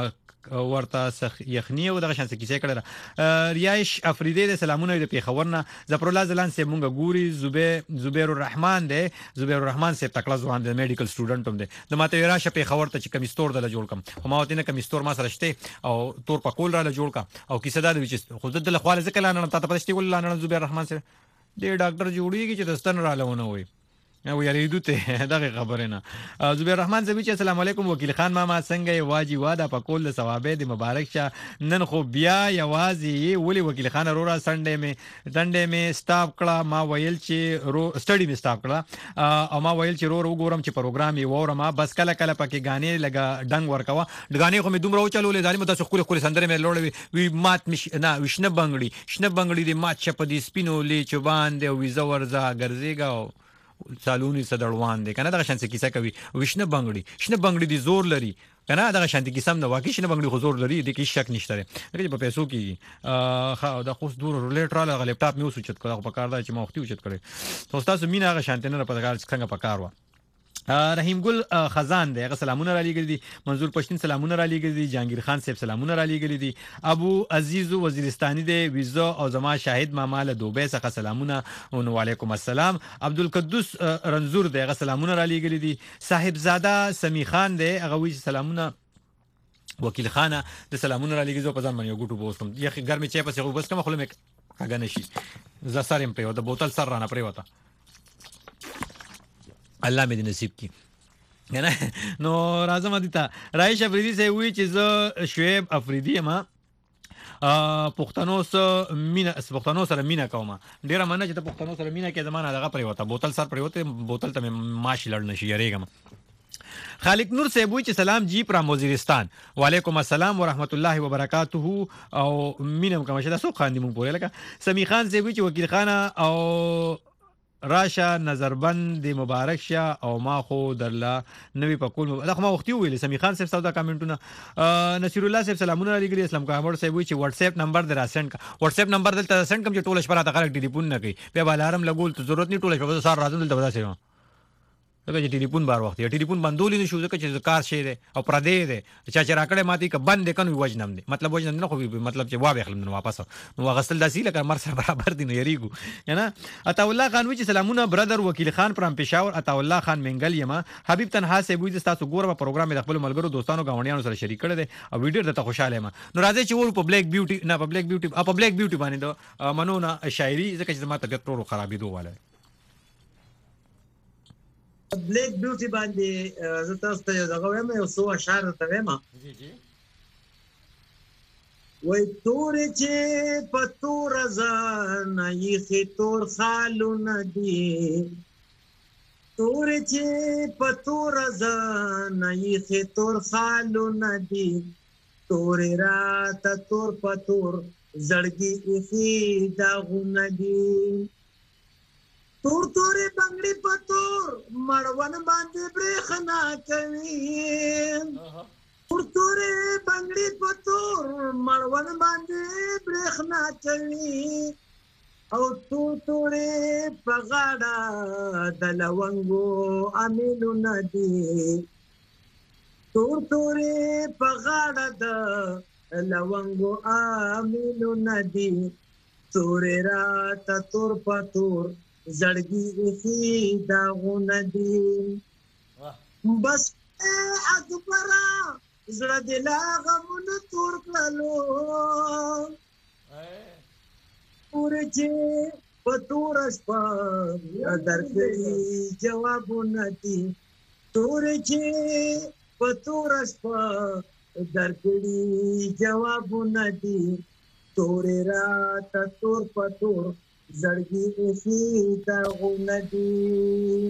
ورته سخ یخنی او دغه شان څه کیسه کړه. ریایش افریدی د سلامونه د پیښورنه ظفر الله زلان سه مونږ ګوري. زبیر زبیر الرحمن دی زبیر الرحمن سه تکلا ځوان د میډیکل سټوډنټ هم دی. د ماته راشه پیښور ته چې کمیستور د جوړ کم خو ما وته نه کمیستور ما سره شته او تور پکول را جوړ کا او کیسه دا د چې خو د خواله ځکه لانه ته پښتې ول لانه زبیر الرحمن سره د ډاکټر جوړیږي چې دستن را لونه وي او یریدو ته دغه خبره نه. زبیر الرحمن زوی چې السلام علیکم وکیل خان ماما څنګه واجی واده په کول ثوابه د مبارک شه نن خو بیا یوازې ولی وکیل خان رورا سنډې می ډنډې می سٹاپ کړه ما ویل چې رو سټډي می سٹاپ کړه او ما ویل چې رو وګورم چې پروګرام یې وورم بس کله کله پکې غانې لګا ډنګ ورکوا غانې خو می دومره چلولې ظالم د خپل خپل سندره می لوړې وی مات مش نه وشنه بنگړي شنه بنگړي د مات چپ دي سپینو لې چوبان دی ویزا ورزا ګرځيګا سالونی صدروان دي کنه دغه شان څه کیسه کوي وشنه بنگړي شنه بنگړي دي زور لري کنه دغه شان دي کیسه نه واقعي شنه بنگړي خو زور لري د کی شک نشته لري په پیسو کې ا دا خو دور رولټ را لغه لپټاپ مې اوسوچت کړه په کار دا چې ما وختي اوچت کړي تو تاسو مینا هغه شانته نه په کار څنګه په کار و. رحیم ګل خزان دی هغه سلامونه را لېږلي دي. منظور پښتون سلامونه را لېږلي دي. جهانگیر خان صاحب سلامونه را لېږلي دي. ابو عزیز وزیرستاني دی ویزا او زما شاهد ماما له دوبه څخه سلامونه او وعلیکم السلام. عبدالقدوس رنزور دی هغه سلامونه را لېږلي دي. صاحب زاده سمی خان دی هغه وی سلامونه وکیل خانه د سلامونه را لېږي زو په ځان باندې ګټو بوسم یخ ګرمي چای پسې خو بس کوم خلک کاګه نشي ز سرم په د بوتل سر رانه پرې وته الله مې دې نصیب کی کنه نو راځم دي ته رایش افریدی سه وی چې زه شعیب افریدی ما پښتنو سره مینا پښتنو سره مینا کومه ډیره مننه چې ته پښتنو سره مینا کې زمانہ دغه پرې وته بوتل سر پرې وته بوتل ته ماشي لړ نشي یریګم. خالق نور صاحب چې سلام جی پرام وزیرستان وعلیکم السلام ورحمت الله وبرکاته او مینم کوم چې تاسو خان دي مونږ پورې لکه. سمی خان صاحب چې وکیل خانه او راشه نظربند دی مبارک شه او ما خو درلا نوی پکول دا خو ما وختي ویل. سمی خان صاحب سودا کمنټونه. نصیر الله صاحب سلامونه علیکم اسلام کامر صاحب چې واتس اپ نمبر درا سند کا واتس اپ نمبر دلته سند کوم چې ټول شپه راته خلک ټلیفون نه کوي په الارم لګول ته ضرورت نه ټول شپه سار راځم دلته ودا سره دغه چې ټلیفون بار وخت یا ټلیفون بندول نه شو ځکه چې کار شي دی او پر دې دی چې چې راکړې ماتي ک بند کنه وجنم دی مطلب وجنم نه خو مطلب چې وابه خلم واپس نو غسل داسي لکه مر سره برابر دي نه یریګو کنه. عطا الله خان وی چې سلامونه برادر وکیل خان پرام پېښور. عطا الله خان منګل یما. حبیب تنها سه وی چې تاسو ګور په پروګرام د خپل ملګرو دوستانو غونډیانو سره شریک کړی دی او ویډیو ته خوشاله ما. نو راځي چې ور په بلیک بیوټي نه په بلیک بیوټي په بلیک بیوټي باندې منونه شاعري ځکه چې ما طبيعت ټولو خرابې دوه واله بلیک بیوټي باندې زه تاسو ته یو دغه وایم یو څو اشعار ته وایم. جی جی وای تورې چې په تور ځان یې تور خالونه دي تورې چې په تور ځان یې تور خالونه دي تورې راته تور په تور زړګي ایښي داغونه دي تور تورې بنگړي په تور مړون باندې برېښنا کوي تور تورې بنگړي په تور مړون باندې برېښنا کوي او تور تورې په غاړه د لونګو امیلونه دي تور تورې په غاړه د لونګو امیلونه دي تورې راته تور په تور زړګي ایښي داغونه دي بس اکبره زړه دې لا غمونه تور کړلو پورې چې په توره شپه درکړي جوابونه دي تورې چې په توره شپه درکړي جوابونه دي تورې راته تور په تور زړګي ایښي داغونه دي.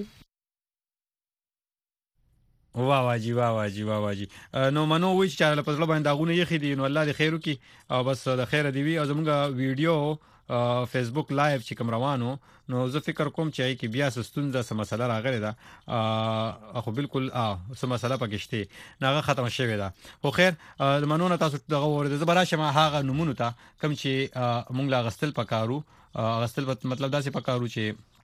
واه واه جی واه واه جی واه واه جی نو منو وی چې چاله په ځل باندې داغونه یې خېدي نو الله دې خیر وکي او بس د خیر دی وی او زموږ ویډیو فیسبوک لایو چې کوم روانو نو زه فکر کوم چې کی بیا ستونزه سم مسله راغلی دا خو بالکل اه سم مسله پکې شته ناغه ختم شوی دا خو خیر منو نه تاسو دغه ورته زبره شمه هغه نمونه ته کوم چې مونږ لا غستل پکارو غستل مطلب دا سي پکارو چې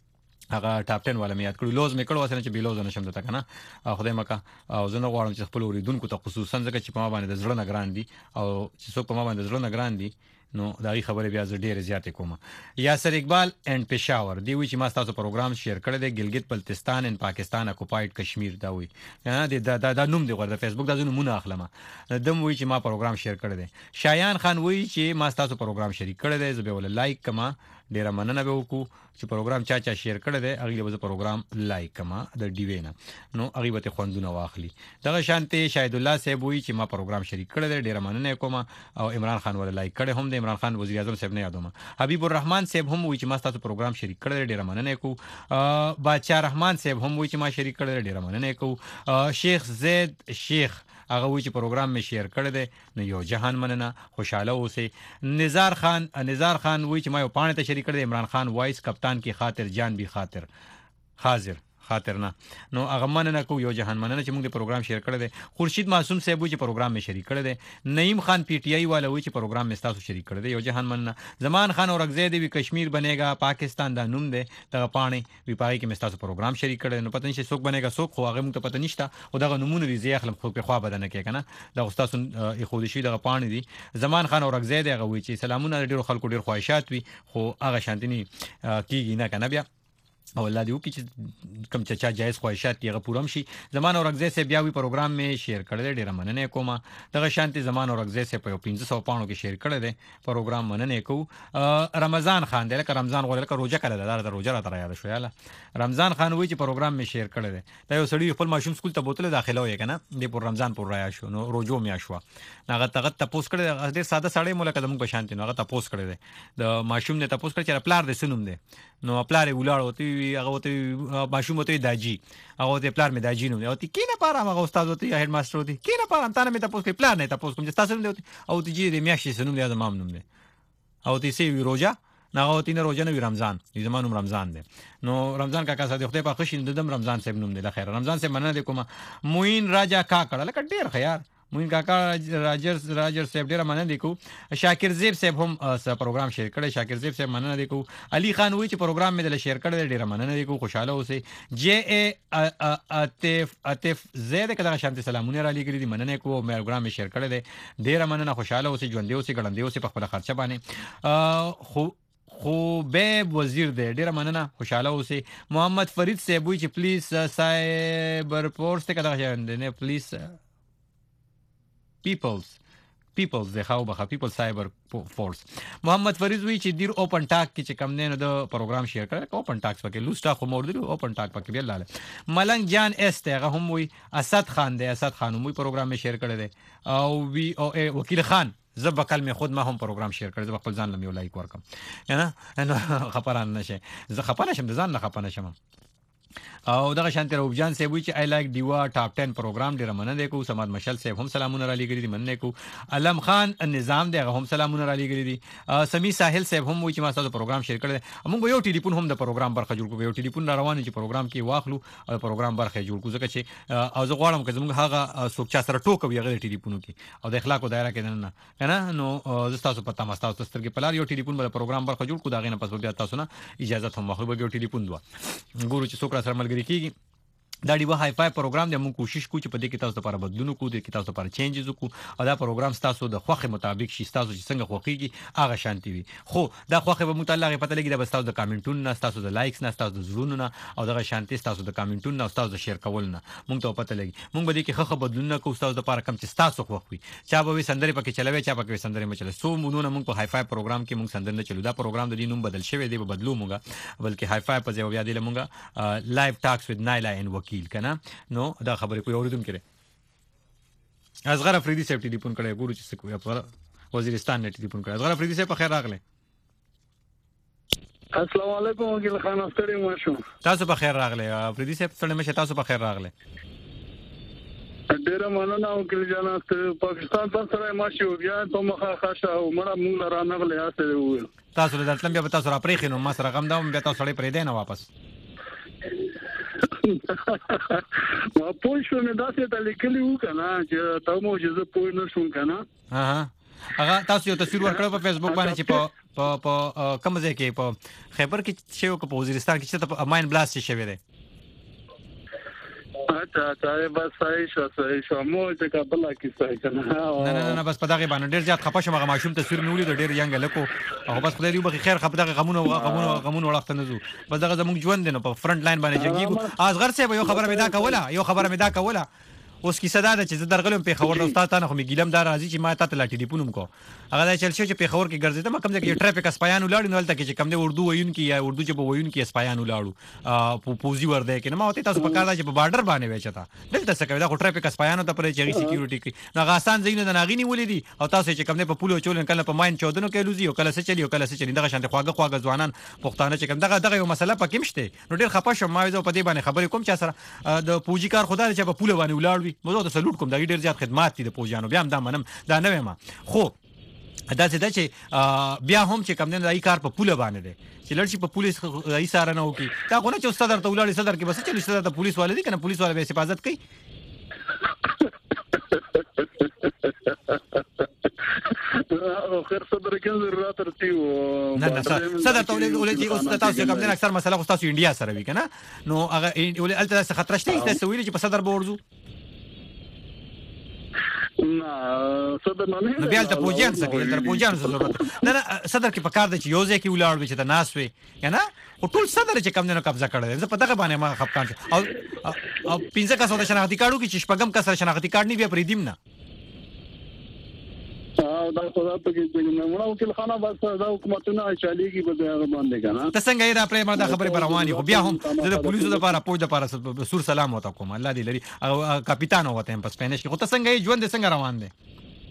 هغه ټاپ ټن والا مې یاد کړو لوز مې کړو واسه چې بیلوز نه شم دته کنه خدای مکه او زه نه غواړم چې خپل اوریدونکو ته خصوصا ځکه چې په ما باندې د زړه نه ګران دي او چې څوک په ما باندې د زړه نه ګران دي نو دا غي خبره بیا زه ډېر زیات کوم. یاسر اقبال اند پېښور دی وی چې ما تاسو پروګرام شیر کړی دی ګلګت بلتستان ان پاکستان اکوپاید کشمیر دا وی دا دا دا نوم دی ورته فیسبوک دا نمونه اخلم دم وی چې ما پروګرام شیر کړی دی. شایان خان وی چې ما تاسو پروګرام شریک کړی دی زه به ول لایک کما ډیر مننه به وکړو چې پروګرام چا چا شیر کړی دی هغه به پروګرام لایک کما د ډی وی نه نو هغه به خوندونه واخلي. دغه شانته شاهد الله صاحب وی چې ما پروګرام شریک کړی دی ډیر مننه کوم او عمران خان ول لایک کړی هم د عمران خان وزیر اعظم صاحب نه یادوم. حبیب الرحمن صاحب هم وی چې ما تاسو پروګرام شریک کړی دی ډیر مننه کو. بادشاہ رحمان صاحب هم وی چې ما شریک کړی دی ډیر مننه کو. شیخ زید شیخ هغه وی چې پروګرام می شیر کړی دی نو یو جهان مننه خوشاله اوسئ. نزار خان نزار خان وی چې ما یو پاڼه ته شریک کړی دی عمران خان وایس کپتان کی خاطر جان بھی خاطر حاضر خاطر نه نو هغه مننه کو یو جهان مننه چې موږ د پروګرام شیر کړی دی. خورشید معصوم صاحب چې پروګرام می شریک کړی دی. نعیم خان پی ټی آی والا وی چې پروګرام می تاسو شریک کړی دی یو جهان مننه. زمان خان اورغزی دی کشمیر بنےگا پاکستان دا نوم دی دغه پاڼه وی پای کې می تاسو پروګرام شریک کړی نو پته نشي څوک بنےگا څوک خو هغه موږ ته پته نشته او دغه نمونه دی زی خپل خو په خوا بدنه کې کنه دا استاد خو دې شي دغه پاڼه دی. زمان خان اورغزی دی هغه وی چې سلامونه ډیرو خلکو ډیر خواهشات وی خو هغه شانتنی کیږي نه کنه بیا او الله دې وکړي چې کوم چې چا جایز خواهشات یې غوړم شي. زمان اورغزی سه بیا وی پروګرام می شیر کړی ډیر مننه کوم. دغه شانتي زمان اورغزی سه په پنځه سوه پاڼو کې شیر کړی دی پروګرام مننه کو. رمضان خان دی لکه رمضان غوړل که روزه کړه دا د روزه را تر یاد شو یاله. رمضان خان وی چې پروګرام می شیر کړی دی دا یو سړی خپل ماشوم سکول ته بوتله داخله وای کنه د پر رمضان پر رایا شو نو روزو می شو هغه تغه تاسو کړی ډیر ساده سړی مولکه د موږ په شانتي نو هغه تاسو کړی دی د ماشوم نه تاسو کړی چې پلار دې سنوم دی نو پلار یې ولاړ وتی هغه وتی ماشوم وتی داجی هغه ته پلار می داجی نو دی او کینه پاره هغه استاد وتی هډ ماستر وتی کینه پاره تانه می تاسو کړی پلان نه تاسو کوم چې تاسو نوم دی او تی جی دې میاشتې سنوم دی زمام نوم دی او تی سی روزه ناغه تین روزه نو رمضان دې زمانو رمضان دی نو رمضان کاکا صاحب خدای په خوشی ددم رمضان صاحب نوم دی د خیر رمضان صاحب مننه کوم. موین راجا کا کړه لکه ډیر خیر موین کاکا راجر راجر صاحب ډیر مننه کو. شاکر زیب صاحب هم پروګرام شیر کړی شاکر زیب صاحب مننه کو. علي خان وی چې پروګرام مې د شیر کړی ډیر مننه کو خوشاله اوسئ. جے ای عاطف عاطف زید کله شانتي سلامونه را لګری دي مننه کو پروګرام مې شیر کړی دی ډیر مننه خوشاله اوسئ ژوند اوسئ ګړندې اوسئ په خپل خرچه باندې خو خو به وزیر دی ډیر مننه خوشاله اوسئ. محمد فرید صاحب وی چې پلیز سایبر فورس ته کده نه پلیز پیپلز پیپلز د خاو بخا پیپل سایبر فورس. محمد فرید وی چې دیر اوپن ټاک کې چې کم نه د پروګرام شیر کړل اوپن ټاکس پکې لوسټا خو مور دی اوپن ټاک پکې بیا لاله. ملنګ جان اس ته هم وی اسد خان دی اسد خان هم پروګرام شیر کړی دی او وی او ای وکیل خان زب کلمه خود ما هم پروګرام شیر کړی زب خپل ځان لمه یو لایک ورکم نه نو خبران نشه زه خپانه شم د ځان نه خپانه شم. او دغه شانتي روب جان صاحب چې آی لایک دیوا ټاپ ټن پروګرام ډیر مننه کو. سماد مشل صاحب هم سلامونه را لګری دي مننه کو. علم خان نظام دی هم سلامونه را لګری دي. سمی ساحل صاحب هم وی چې ما تاسو پروګرام شیر کړل موږ یو ټلیفون هم د پروګرام برخه جوړ کو یو ټلیفون را روان چې پروګرام کې واخلو او پروګرام برخه جوړ کو ځکه چې او زه غواړم چې موږ هغه څوک چا سره ټوک وي هغه ټلیفونو کې او د اخلاق دایره کې نه کنه نو زه تاسو پتا ما تاسو سترګې پلار یو ټلیفون بل پروګرام برخه جوړ کو دا غینه پس بیا تاسو نه اجازه هم واخلو یو ټلیفون دوا ګورو چې څوک را سره ملګری کیږي. دا دی وای فای پروګرام د موږ کوشش کوو چې په دې کې تاسو لپاره بدلون کوو د کې تاسو لپاره چینجز وکړو او دا پروګرام تاسو د خوخه مطابق شي تاسو چې څنګه خوخيږي هغه شانتي وي خو دا خوخه به متعلق پته لګي د تاسو د کامنټونو نه تاسو د لایکس نه تاسو د زړونو نه او دغه شانتي تاسو د کامنټونو نه تاسو د شیر کول نه موږ ته پته لګي موږ به دې کې خوخه بدلون کوو تاسو لپاره کم چې تاسو خوخوي چا به سندري پکې چلوي چا پکې سندري مچله سو مونږ موږ په هاي فای پروګرام کې موږ سندر نه چلو دا پروګرام د دې نوم بدل شوی دی به بدلو موږ بلکې هاي فای په ځای بیا دی موږ لایو ټاکس وذ نایلا ان وکیل کنه نو دا خبرې کوي اوریدم کړي. اصغر افریدي صاحب ټلیفون کړي ګورو چې څه کوي په وزیرستان نه ټلیفون کړي. اصغر افریدي صاحب په خیر راغله. السلام علیکم وکیل خان استری ماشو تاسو په خیر راغله افریدي صاحب څنګه مشه تاسو په خیر راغله. ډیر مننه وکیل جان پاکستان پر سره ماشو بیا ته مخه خاصه او مړه مونږ را نغله اسه ویل تاسو له دلته بیا تاسو را پرې خینو ما سره غم دا بیا تاسو لري پرې دی نه واپس ما پوه شو نه داسې ته لیکلی و کنه چې ته مو چې زه پوه نه شوم کنه ها هغه تاسو یو تصویر ورکړو په فیسبوک باندې چې په په په کوم ځای کې په خیبر کې شی او په وزیرستان کې چې په ماین بلاست شوی دی اچھا اچھا بس صحیح شو صحیح شو مو چې کابل کې صحیح کنه نه نه نه بس په دغه باندې ډیر زیات خپه شوم هغه ماشوم تصویر مې ولید ډیر ینګ لکو او بس خدای دې وبخي خیر خپه دغه غمونه غمونه غمونه وړاندې نه زو بس دغه زموږ ژوند دی نو په فرنٹ لاین باندې جنگي اصغر صاحب یو خبره مې دا کوله یو خبره مې دا کوله اوس کی صدا ده چې زه درغلم په خبر استاد ته نه خو می ګیلم دار راځي چې ما ته لاټی دی پونم کو هغه دا چل شو چې په خبر کې ګرځیدم کوم ځای کې ټریفیک اسپایان ولاړ نو ولته کې چې کوم دی اردو وایون کې یا اردو چې په وایون کې اسپایان ولاړو په پوزي ورده کې نو ما ته تاسو په کار دا چې په بارډر باندې وچتا دلته څه کوي دا خو ټریفیک اسپایان ته پرې چې سکیورټي کې نو غاسان زین نه ناغینی ولې دي او تاسو چې کوم دی په پولو چولن کله په ماین چودنو کې لوزي او کله څه چلی او کله څه چلی دغه شانته خواګه خواګه ځوانان پښتانه چې کوم دغه دغه یو مسله پکې مشته نو ډیر خپه شوم ما زه په دې باندې خبرې کوم چې سره د پوجي کار خدای چې په پولو باندې ولاړ وي مزه ته سلوټ کوم دا ډیر زیات خدمات دي د پوجانو بیا هم دا منم دا نه ما خو دا څه د چې بیا هم چې کوم نه دای کار په پوله باندې دي چې لړشي په پولیس ای ساره نه وکي دا غو نه چې استاد ته ولاړ صدر کې بس چې استاد ته پولیس والے دي کنه پولیس والے به حفاظت کوي خیر صدر کې ضرورت راتیو نه نه صدر ته ولې چې استاد تاسو کوم نه اکثر مسله خو تاسو انډیا سره وی کنه نو هغه ولې الته څه خطر شته تاسو ویل چې په صدر بورزو نه صدر نه نو بیا ته پوجان څه کوي تر پوجان څه ضرورت نه نه صدر کې پکار دی چې یوځه کې ولاړ وي چې ته ناس وي کنه او ټول صدر چې کم نه قبضه کړل زه په دغه باندې ما خپکان او او پنځه کسو د شناختی کارتو کې چې شپږم کس شناختی کارت نه بیا پریدیم نه دا خدا ته کې نه مړه وکیل خانه بس دا حکومتونه چاليږي په دغه باندې کنه ته څنګه یې را پرې ما دا خبره رواني خو بیا هم د پولیسو لپاره پوج د لپاره سور سلام وته کوم الله دې لري او کاپیتان وته په سپینش کې خو ته څنګه یې ژوند څنګه روان دي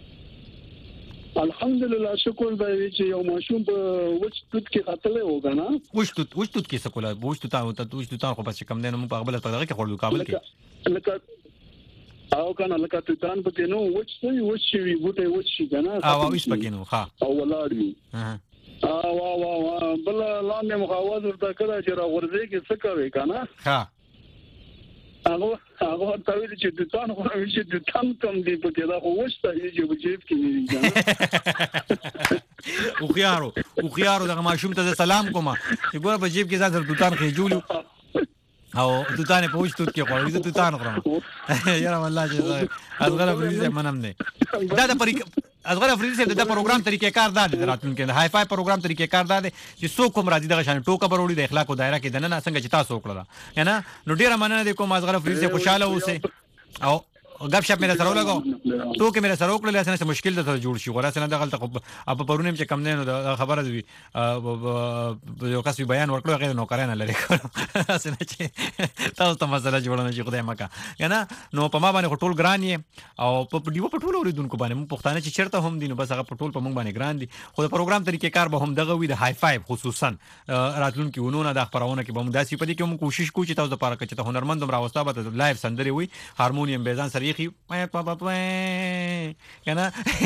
الحمدلله شکر دی چې یو ماشوم په وچ توت کې قتل و کنه وچ توت وچ توت کې څه کوله وچ توت او ته وچ توت خو بس کم نه مو په خپل په دغه کې خورلو کابل کې لکه او کنه لکه توتان پکې نو وچ شي وچ شي بوټي وچ شي کنه او وچ پکې نو ها او ولاړ وي ها وا وا وا بل لاندې مخاوض ورته کړه چې را ورځي کې څه کوي کنه ها هغه هغه ته ویل چې توتان خو چې توتان کم دی پکې دا خو وچ ته چې بجیب کې وي او خيارو او خيارو دغه ماشوم ته سلام کوم چې ګوره بجیب کې ځان توتان خېجولو او توتان په وښتوت کې خوړې ته توتان خورم یاره والله چې ازغره فریزه منم نه دا د پریک ازغره فریزه د پروګرام طریقې کار دا د راتلون کې هاي فای پروګرام طریقې کار دا چې څوک کوم راځي دغه شان ټوکه بروړي د اخلاق او دایره کې دنه څنګه چې تاسو وکړه یا نه نو ډیره مننه د کوم ازغره فریزه خوشاله اوسه او غب شپ مې سره ولګو ټوکې مې سره وکړل اسنه مشکل ته جوړ شي غوړه سره دغه ته په پرونیم چې کم نه نو خبره دی یو کس بیان ورکړو غیر نو کارانه لري اسنه چې تاسو ته مسله جوړونه شي خدای مکا یا نه نو په ما باندې ټول ګران یې او په دیو په ټول اوریدونکو باندې مو پښتانه چې چیرته هم دي نو بس هغه په ټول په مونږ باندې ګران دي خو د پروګرام طریقې کار به هم دغه وي د هاي فایو خصوصا راتلونکي ونونه د خبرونه کې به موږ داسې پدې کې موږ کوشش کوو چې تاسو د پاره چې ته هنرمند هم راوستا به لایو سندري وي هارمونیم به ځان سره یې پا پا پا کنه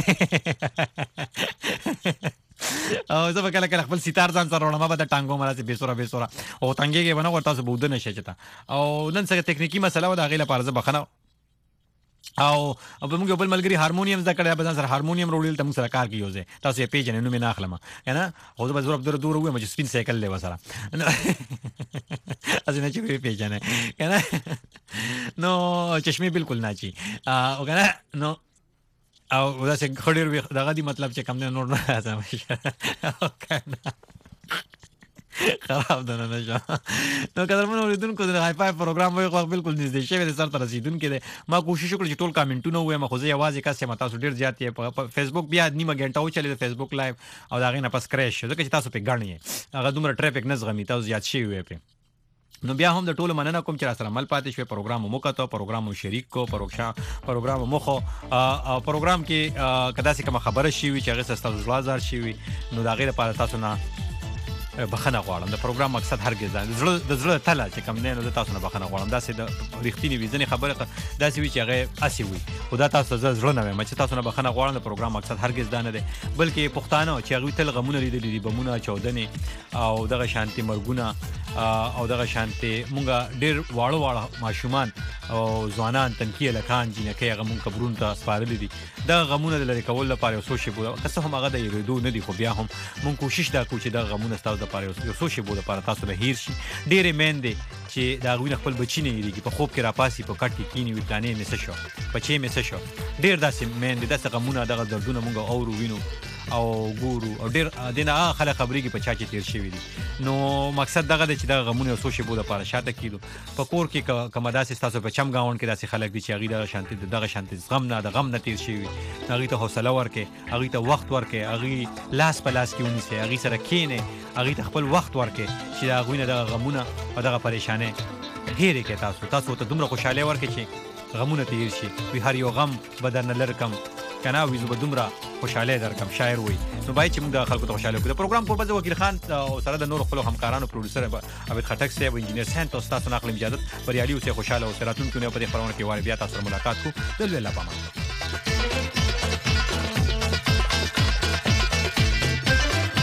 او زه به کله کله خپل سیتار ځان سره وړم به د ټانګو مراسي به سوره به سوره او ټانګي کې ونه ورته بوده نشي چتا او نن څنګه تکنیکی مسله و دا غیله پارزه بخنه او په موږ بل ملګری هارمونیم زده کړی به سره هارمونیم وروړل ته موږ سره کار کیږي تاسو یې پیژنې نو مې نه اخلم کنه خو به زور دور دور وې مې سپین سایکل له وسره ازنه چې پیژنې کنه نو چشمه بالکل نه چی او کنه نو او دا څنګه خړیر دغه دی مطلب چې کم نه نور نه راځم او کنه خراب ده نه نشه نو قدرمن اوریدونکو د هاي فای پروګرام وای خو بالکل نږدې شوی د سر تر رسیدونکو دی ما کوشش وکړ چې ټول کامنټونه وایم خو زه یوازې کاسه متا سو ډیر زیات یې په فیسبوک بیا نیمه غنټه و چلی د فیسبوک لایو او دا غینه پس کریش شو ځکه چې تاسو په غړنی هغه دومره ټریفیک نه زغمی تاسو زیات شي وي په نو بیا هم د ټولو مننه کوم چې را سره مل پاتې شوی پروګرام مو کته پروګرام شریک کو پروګرام پروګرام مو خو پروګرام کې کدا څه کوم خبره شي وي چې هغه ستاسو زلازار شي وي نو دا غیر په تاسو نه بخنه غواړم د پروګرام مقصد هرګز دا زړه د زړه تله چې کم نه نو تاسو نه بخنه غواړم دا سه د ریښتینی ویزنې خبره دا سی وی چې هغه اسی وي خدا تاسو زړه نه مې چې تاسو نه بخنه غواړم د پروګرام مقصد هرګز دا نه دی بلکې پښتانه چې هغه تل غمونه لیدلې دي بمونه چودنې او دغه شانتي مرګونه او دغه شانتي مونږه ډېر واړو واړه ماشومان او ځوانان تنکیه لکان جنکه هغه مونږ قبرون ته سپارلې دي دا غمونه لري کول لپاره یو څه شی بوله قصه هم هغه د یریدو نه دی خو بیا هم مونږ کوشش دا کوو چې دا غمونه ستاسو لپاره یو څه شی بوله لپاره تاسو به هیر شي ډېرې مېندې چې دا غوینه خپل بچی نه یریږي په خوب کې راپاسي په کټ کې کینی وټانې مې څه شو بچې مې څه شو ډېر داسې مېندې داسې غمونه دغه دردونه مونږ اورو وینو او ګورو او ډېر دینه خلک خبرېږي په چا چې تیر شوي دي نو مقصد دغه دی چې دغه غمونه یو څو شیبو دپاره شاته کیدو په کور کې کومه داسې ستاسو په چم ګاونډ کې داسې خلک دي چې هغوی دغه شانتي دغه شانتي غم نه د غم نه تیر شوي هغوی ته حوصله ورکړئ هغوی ته وخت ورکړئ هغوی لاس په لاس کې ونیسئ هغوی سره کښېنئ هغوی ته خپل وخت ورکړئ چې د هغوی نه دغه غمونه او دغه پریشانۍ هېرې کړئ تاسو تاسو ته دومره خوشحالۍ ورکړئ چې غمونه تیر شي وي هر یو غم به درنه لر کم کنه وي زه به دومره خوشحالۍ درکم شاعر وایي نو باید چې موږ د خلکو ته خوشحالۍ وکړو د پروګرام کوربه زه وکیل خان او سره د نورو خپلو همکارانو پروډوسر عبید خټک صاحب انجینر سین تاسو تاسو نه اخلم اجازت بریالي اوسئ خوشحاله اوسئ راتلونکي اونۍ په دې خپرونه کې وارې بیا تاسو سره ملاقات کوو د لوی الله په امان